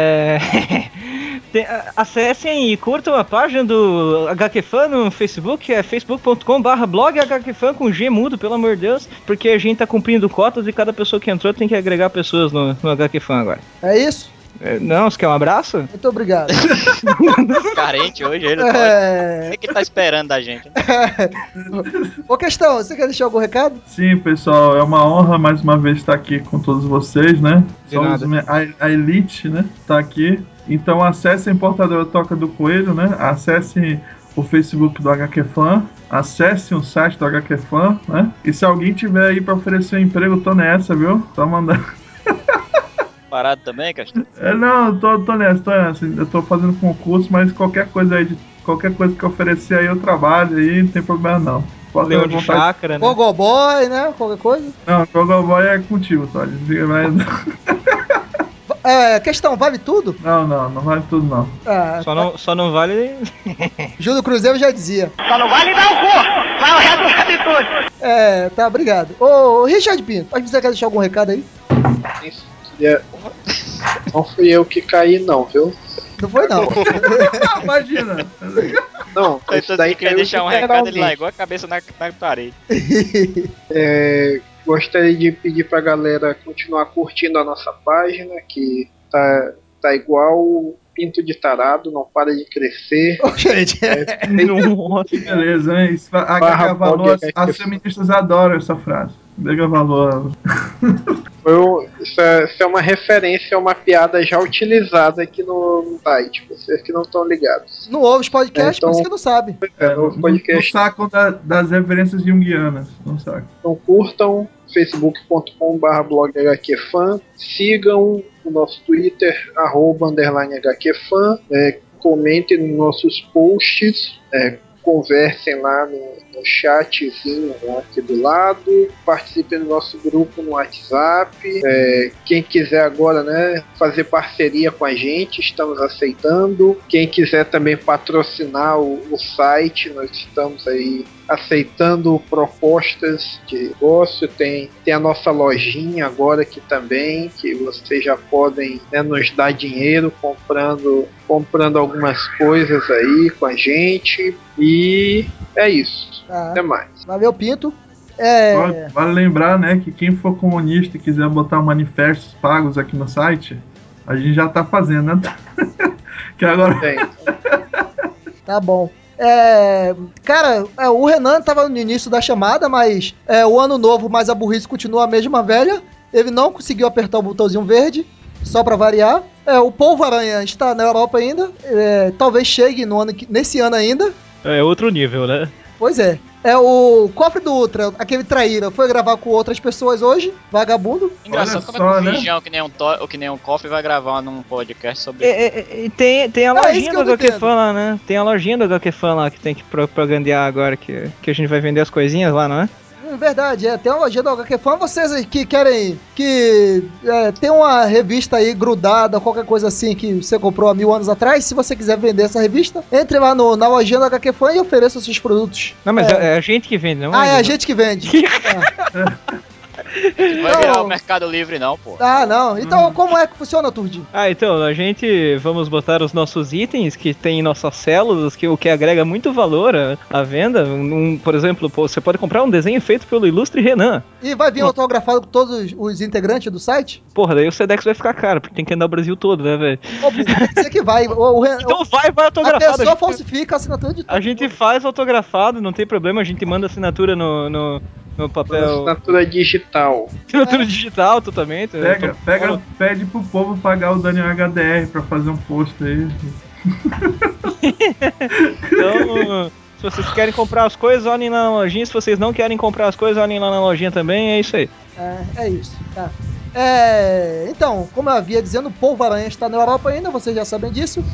Acessem e curtam a página do HQ Fan no Facebook, é facebook.com/blog HQFan com G mudo, pelo amor de Deus, porque a gente tá cumprindo cotas e cada pessoa que entrou tem que agregar pessoas no HQ Fan agora. É isso? Não, você quer um abraço? Muito obrigado. Carente hoje, ele não É. pode. O que ele tá esperando da gente? Né? Ô, Questão, você quer deixar algum recado? Sim, pessoal, é uma honra mais uma vez estar aqui com todos vocês, né? De nada. A elite, né? Tá aqui. Então acessem a Importadora Toca do Coelho, né? Acessem o Facebook do HQ Fan, acessem o site do HQ Fan, né? E se alguém tiver aí pra oferecer um emprego, tô nessa, viu? Só mandar. Parado também, Castro? Não, tô nessa. Eu tô fazendo concurso, mas qualquer coisa que oferecer aí eu trabalho aí, não tem problema não. Pode Leão de chácara, né? Gogoboy, né? Qualquer coisa. Não, Gogoboy é contigo, Todd. Questão, vale tudo? Não vale tudo não. Só não vale. Júlio Cruzeiro já dizia. Só não vale dar o cu, mas o resto vale tudo. Tá, obrigado. Ô, Richard Pinto, acho que você quer deixar algum recado aí? Não fui eu que caí, não, viu? Não foi, não. Imagina. Não, Então, isso daí você queria caiu deixar um recado, ele literalmente. largou a cabeça na parede. Gostaria de pedir pra galera continuar curtindo a nossa página, que tá igual o pinto de tarado, não para de crescer. Gente, Que beleza, hein? Isso agrega valor. As feministas adoram essa frase. Agrega valor. Isso é uma referência a uma piada já utilizada aqui no site, vocês que não estão ligados. Não ouve os podcasts, por isso que não sabe. Não sacam das referências junguianas. Não sacam. Então curtam facebook.com/bloghqfan, sigam o nosso Twitter, @_HQFan, comentem nos nossos posts, conversem lá no chatzinho lá aqui do lado, participem do nosso grupo no WhatsApp. Quem quiser agora, né, fazer parceria com a gente, estamos aceitando. Quem quiser também patrocinar o site, nós estamos aí aceitando propostas de negócio. Tem a nossa lojinha agora aqui também, que vocês já podem, né, nos dar dinheiro comprando algumas coisas aí com a gente. E é isso. Até mais. Valeu, Pinto. Vale lembrar, né, que quem for comunista e quiser botar manifestos pagos aqui no site, a gente já tá fazendo, né? Que agora... Tá bom. Cara, o Renan tava no início da chamada, mas o ano novo, mas a burrice continua a mesma velha. Ele não conseguiu apertar o botãozinho verde, só pra variar. O Polvo-Aranha está na Europa ainda. Talvez chegue nesse ano ainda. É outro nível, né? Pois é. O Cofre do Ultra, aquele traíra, foi gravar com outras pessoas hoje, vagabundo. Engraçado, como é que o Vigião, que nem um cofre, vai gravar num podcast sobre... Tem a lojinha do HQ Fan lá, né? Tem a lojinha do HQ Fan lá que tem que propagandear agora, que a gente vai vender as coisinhas lá, não é? Verdade, tem uma lojinha do HQ Fan. Vocês que querem tem uma revista aí grudada, qualquer coisa assim que você comprou há 1000 anos atrás, se você quiser vender essa revista, entre lá na lojinha do HQ Fan e ofereça os seus produtos. Não, mas é a gente que vende, não é? É a gente que vende. Não vai virar o Mercado Livre, não, pô. Não. Então, como é que funciona, Turdinho? Então, a gente vamos botar os nossos itens que tem em nossas células, o que agrega muito valor à venda. Por exemplo, você pode comprar um desenho feito pelo ilustre Renan. E vai vir autografado com todos os integrantes do site? Porra, daí o Sedex vai ficar caro, porque tem que andar o Brasil todo, né, velho? Você que vai. Então vai autografado. A pessoa falsifica a assinatura de todo mundo. A gente faz autografado, não tem problema, a gente manda assinatura no papel. Assinatura digital. Assinatura digital, totalmente. Pede pro povo pagar o Daniel HDR pra fazer um post aí. Então, se vocês querem comprar as coisas, olhem lá na lojinha. Se vocês não querem comprar as coisas, olhem lá na lojinha também. É isso aí. É isso, tá. Então, como eu havia dizendo, o Polvo-Aranha está na Europa ainda, vocês já sabem disso.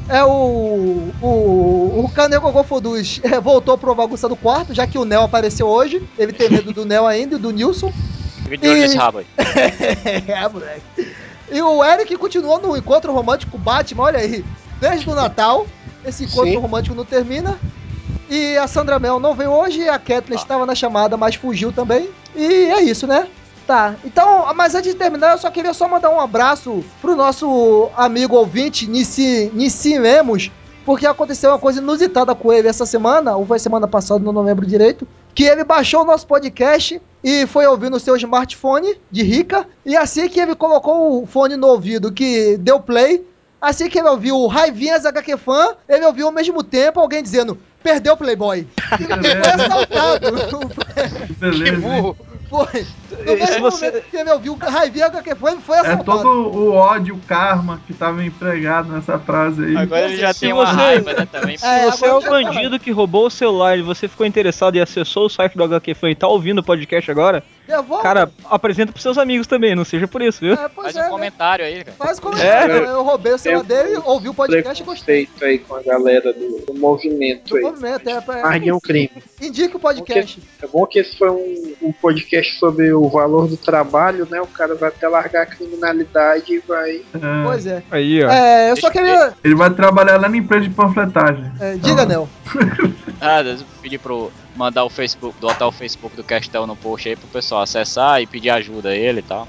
O Canego Gofoduz voltou pro bagunça do quarto, já que o Neo apareceu hoje. Ele tem medo do Neo ainda e do Nilson. Fica de olho nesse rabo aí. Moleque. E o Eric continua no encontro romântico com o Batman, olha aí. Desde o Natal, esse encontro romântico não termina. E a Sandra Mel não veio hoje, a Kathleen estava na chamada, mas fugiu também. E é isso, né? Tá, então, mas antes de terminar, eu só queria mandar um abraço pro nosso amigo ouvinte, Nissim Lemos, porque aconteceu uma coisa inusitada com ele essa semana, ou foi semana passada, não lembro direito. que ele baixou o nosso podcast e foi ouvir no seu smartphone de rica, e assim que ele colocou o fone no ouvido que deu play, assim que ele ouviu o Raivinhas HQ Fan, ele ouviu ao mesmo tempo alguém dizendo, perdeu o Playboy. E foi assaltado. Beleza. Que burro. Foi. No mesmo momento que ele ouviu o Raivinhas HQ Fan, ele foi assaltado. É todo o ódio, o karma que tava empregado nessa frase aí. Agora ele já Se tem uma você- raiva, né, também. Se você é agora o já tá. bandido que roubou o celular e você ficou interessado e acessou o site do HQ Fan e tá ouvindo o podcast agora, Devolve. cara, apresenta pros seus amigos também, não seja por isso, viu? Pois Faz é, um né? comentário aí, cara. Faz comentário. É. Eu roubei o celular dele, ouvi o podcast e gostei. Preconceito aí com a galera do movimento Do aí. movimento, Mais de um crime. Indique o podcast. É bom que esse foi um podcast sobre o valor do trabalho, né? O cara vai até largar a criminalidade e vai... Pois é. Aí, ó. Eu só queria... Ele vai trabalhar lá na empresa de panfletagem. Diga, Nel. Eu pedi pro mandar o Facebook, botar o Facebook do Castelo no post aí pro pessoal acessar e pedir ajuda a ele e tal.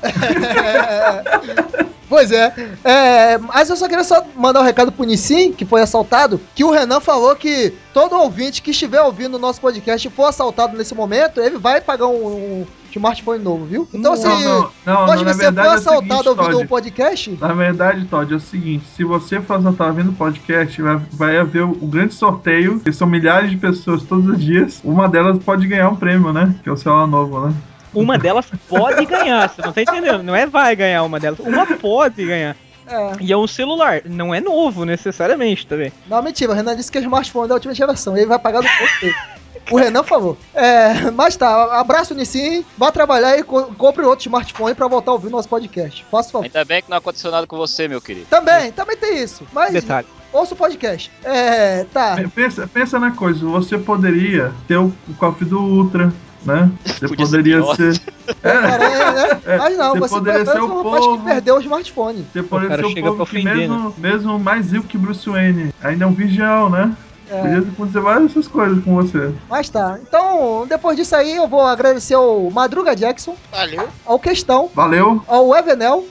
Pois é. Mas eu só queria mandar um recado pro Nissim, que foi assaltado, que o Renan falou que todo ouvinte que estiver ouvindo o nosso podcast e for assaltado nesse momento, ele vai pagar um smartphone novo, viu? Então, se hoje na você verdade, for é o assaltado seguinte, ouvindo Todd. um podcast... Na verdade, Todd, é o seguinte, se você for assaltado ouvindo o podcast, vai haver o grande sorteio, que são milhares de pessoas todos os dias. Uma delas pode ganhar um prêmio, né? Que é o celular novo, né? Uma delas pode ganhar, você não tá entendendo? Não é vai ganhar uma delas, uma pode ganhar. E é um celular, não é novo necessariamente também. Não, mentira, o Renan disse que é smartphone da última geração, ele vai pagar do preço dele. O Renan falou. Mas tá, abraço Nissim, vá trabalhar e compre outro smartphone pra voltar a ouvir nosso podcast. Faça favor. Ainda bem que não aconteceu nada com você, meu querido. Também tem isso. Mas detalhe. Ouça o podcast. Tá. Pensa na coisa, você poderia ter o cofre do Ultra, né? Você poderia ser... Mas não, você poderia ser o rapaz povo. que perdeu o smartphone. Você poderia ser o chega povo pra que ofender, mesmo mais rico que Bruce Wayne, ainda é um vigião, né? Podia acontecer várias dessas coisas com você. Mas tá. Então, depois disso aí, eu vou agradecer ao Madruga Jackson. Valeu. Ao Questão. Valeu. Ao Evenel.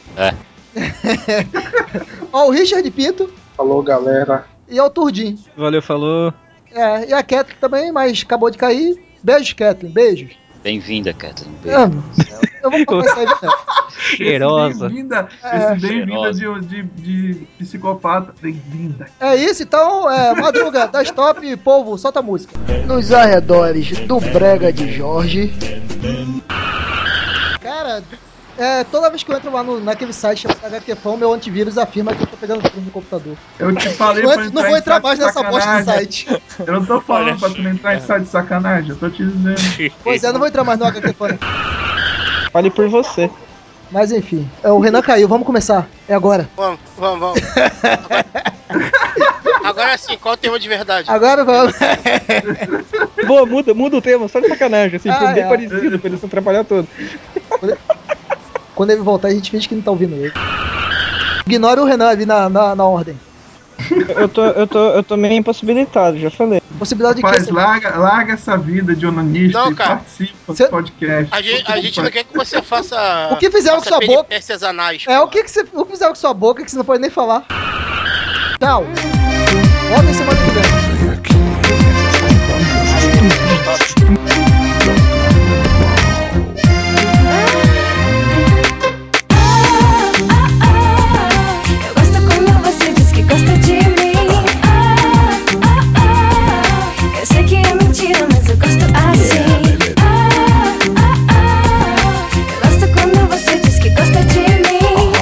Ao Richard Pinto. Falou, galera. E ao Turdim. Valeu, falou. E a Kathleen também, mas acabou de cair. Beijos, Kathleen. Beijos. Bem-vinda, Kathleen. Beijo. Eu vou começar aí, Evenel. Cheirosa. Esse bem-vinda de psicopata. Bem-vinda. É isso, então, Madruga, dá stop, povo, solta a música. Nos arredores do Brega de Jorge. Cara, toda vez que eu entro lá naquele site chamado HQ Fan, meu antivírus afirma que eu tô pegando tudo no computador. Eu te falei Não vou entrar mais nessa bosta de site. Eu não tô falando pra tu não entrar em site de sacanagem, eu tô te dizendo. Pois não vou entrar mais no HQ Fan. Fale por você. Mas enfim, o Renan caiu, vamos começar. É agora. Vamos. Agora sim, qual o tema de verdade? Agora vamos. Boa, muda o tema, só de sacanagem, assim, foi bem parecido, pra eles não atrapalhar todo. Quando ele voltar, a gente finge que não tá ouvindo ele. Ignora o Renan ali na ordem. Eu tô meio impossibilitado, já falei. Possibilidade de Rapaz, que... larga essa vida de onanista Não, e cara. participa do podcast. A gente não quer que você faça... O que fizeram com sua boca... peripécias anais. O que fizeram com sua boca que você não pode nem falar? Tchau. Volta em semana que vem. Eu gosto quando você diz que gosta de mim. Eu sei que é mentira, mas eu gosto assim. Eu gosto quando você diz que gosta de mim.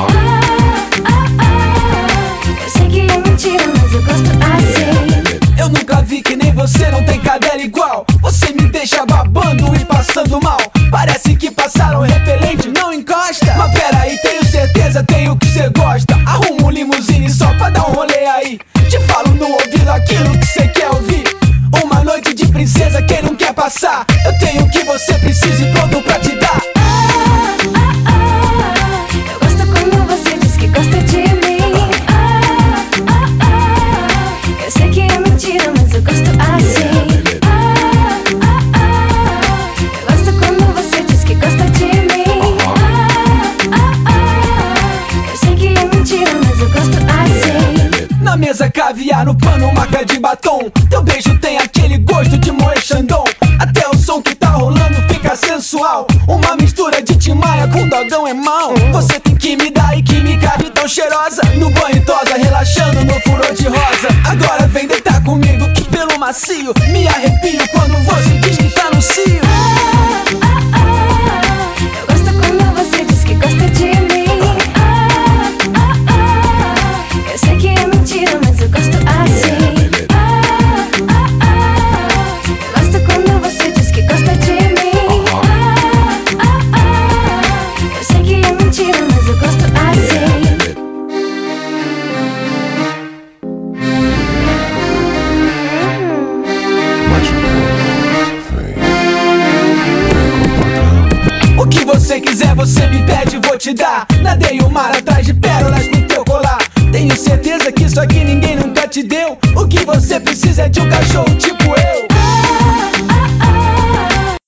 Eu sei que é mentira, mas eu gosto assim. Eu nunca vi que nem você, não tem cadela igual. Você me deixa babando e passando mal. Parece que passaram repelente, não encosta. Mas peraí, tenho certeza, tenho o que você gosta. Arrumo um limusine só pra dar um rolê aí. Te falo no ouvido aquilo que você quer ouvir. Uma noite de princesa, quem não quer passar? Eu tenho o que você precisa e pronto pra te dar. Eu gosto quando você diz que gosta de mim. Eu sei que é mentira, mas eu gosto assim. Eu gosto quando você diz que gosta de mim. Eu sei que é mentira, mas eu gosto assim. Na mesa caviar, no pano marca de batom. Teu beijo tem aquele gosto de moer Xandão. Até o som que tá sensual. Uma mistura de Timaya com dogão é mal. Você tem que me dar e química de tão cheirosa. No banho tosa, relaxando no furor de rosa. Agora vem deitar comigo, que pelo macio. Me arrepio quando você diz que tá no cio. Eu gosto quando você diz que gosta de mim. Eu sei que é mentira, mas eu gosto assim. Eu gosto quando você diz que gosta de mim. Eu sei que é mentira, mas eu gosto assim. O que você quiser, você me pede, vou te dar. Nadei o mar atrás de pérolas no teu colar. Tenho certeza que isso aqui ninguém nunca te deu. O que você precisa é de um cachorro tipo eu.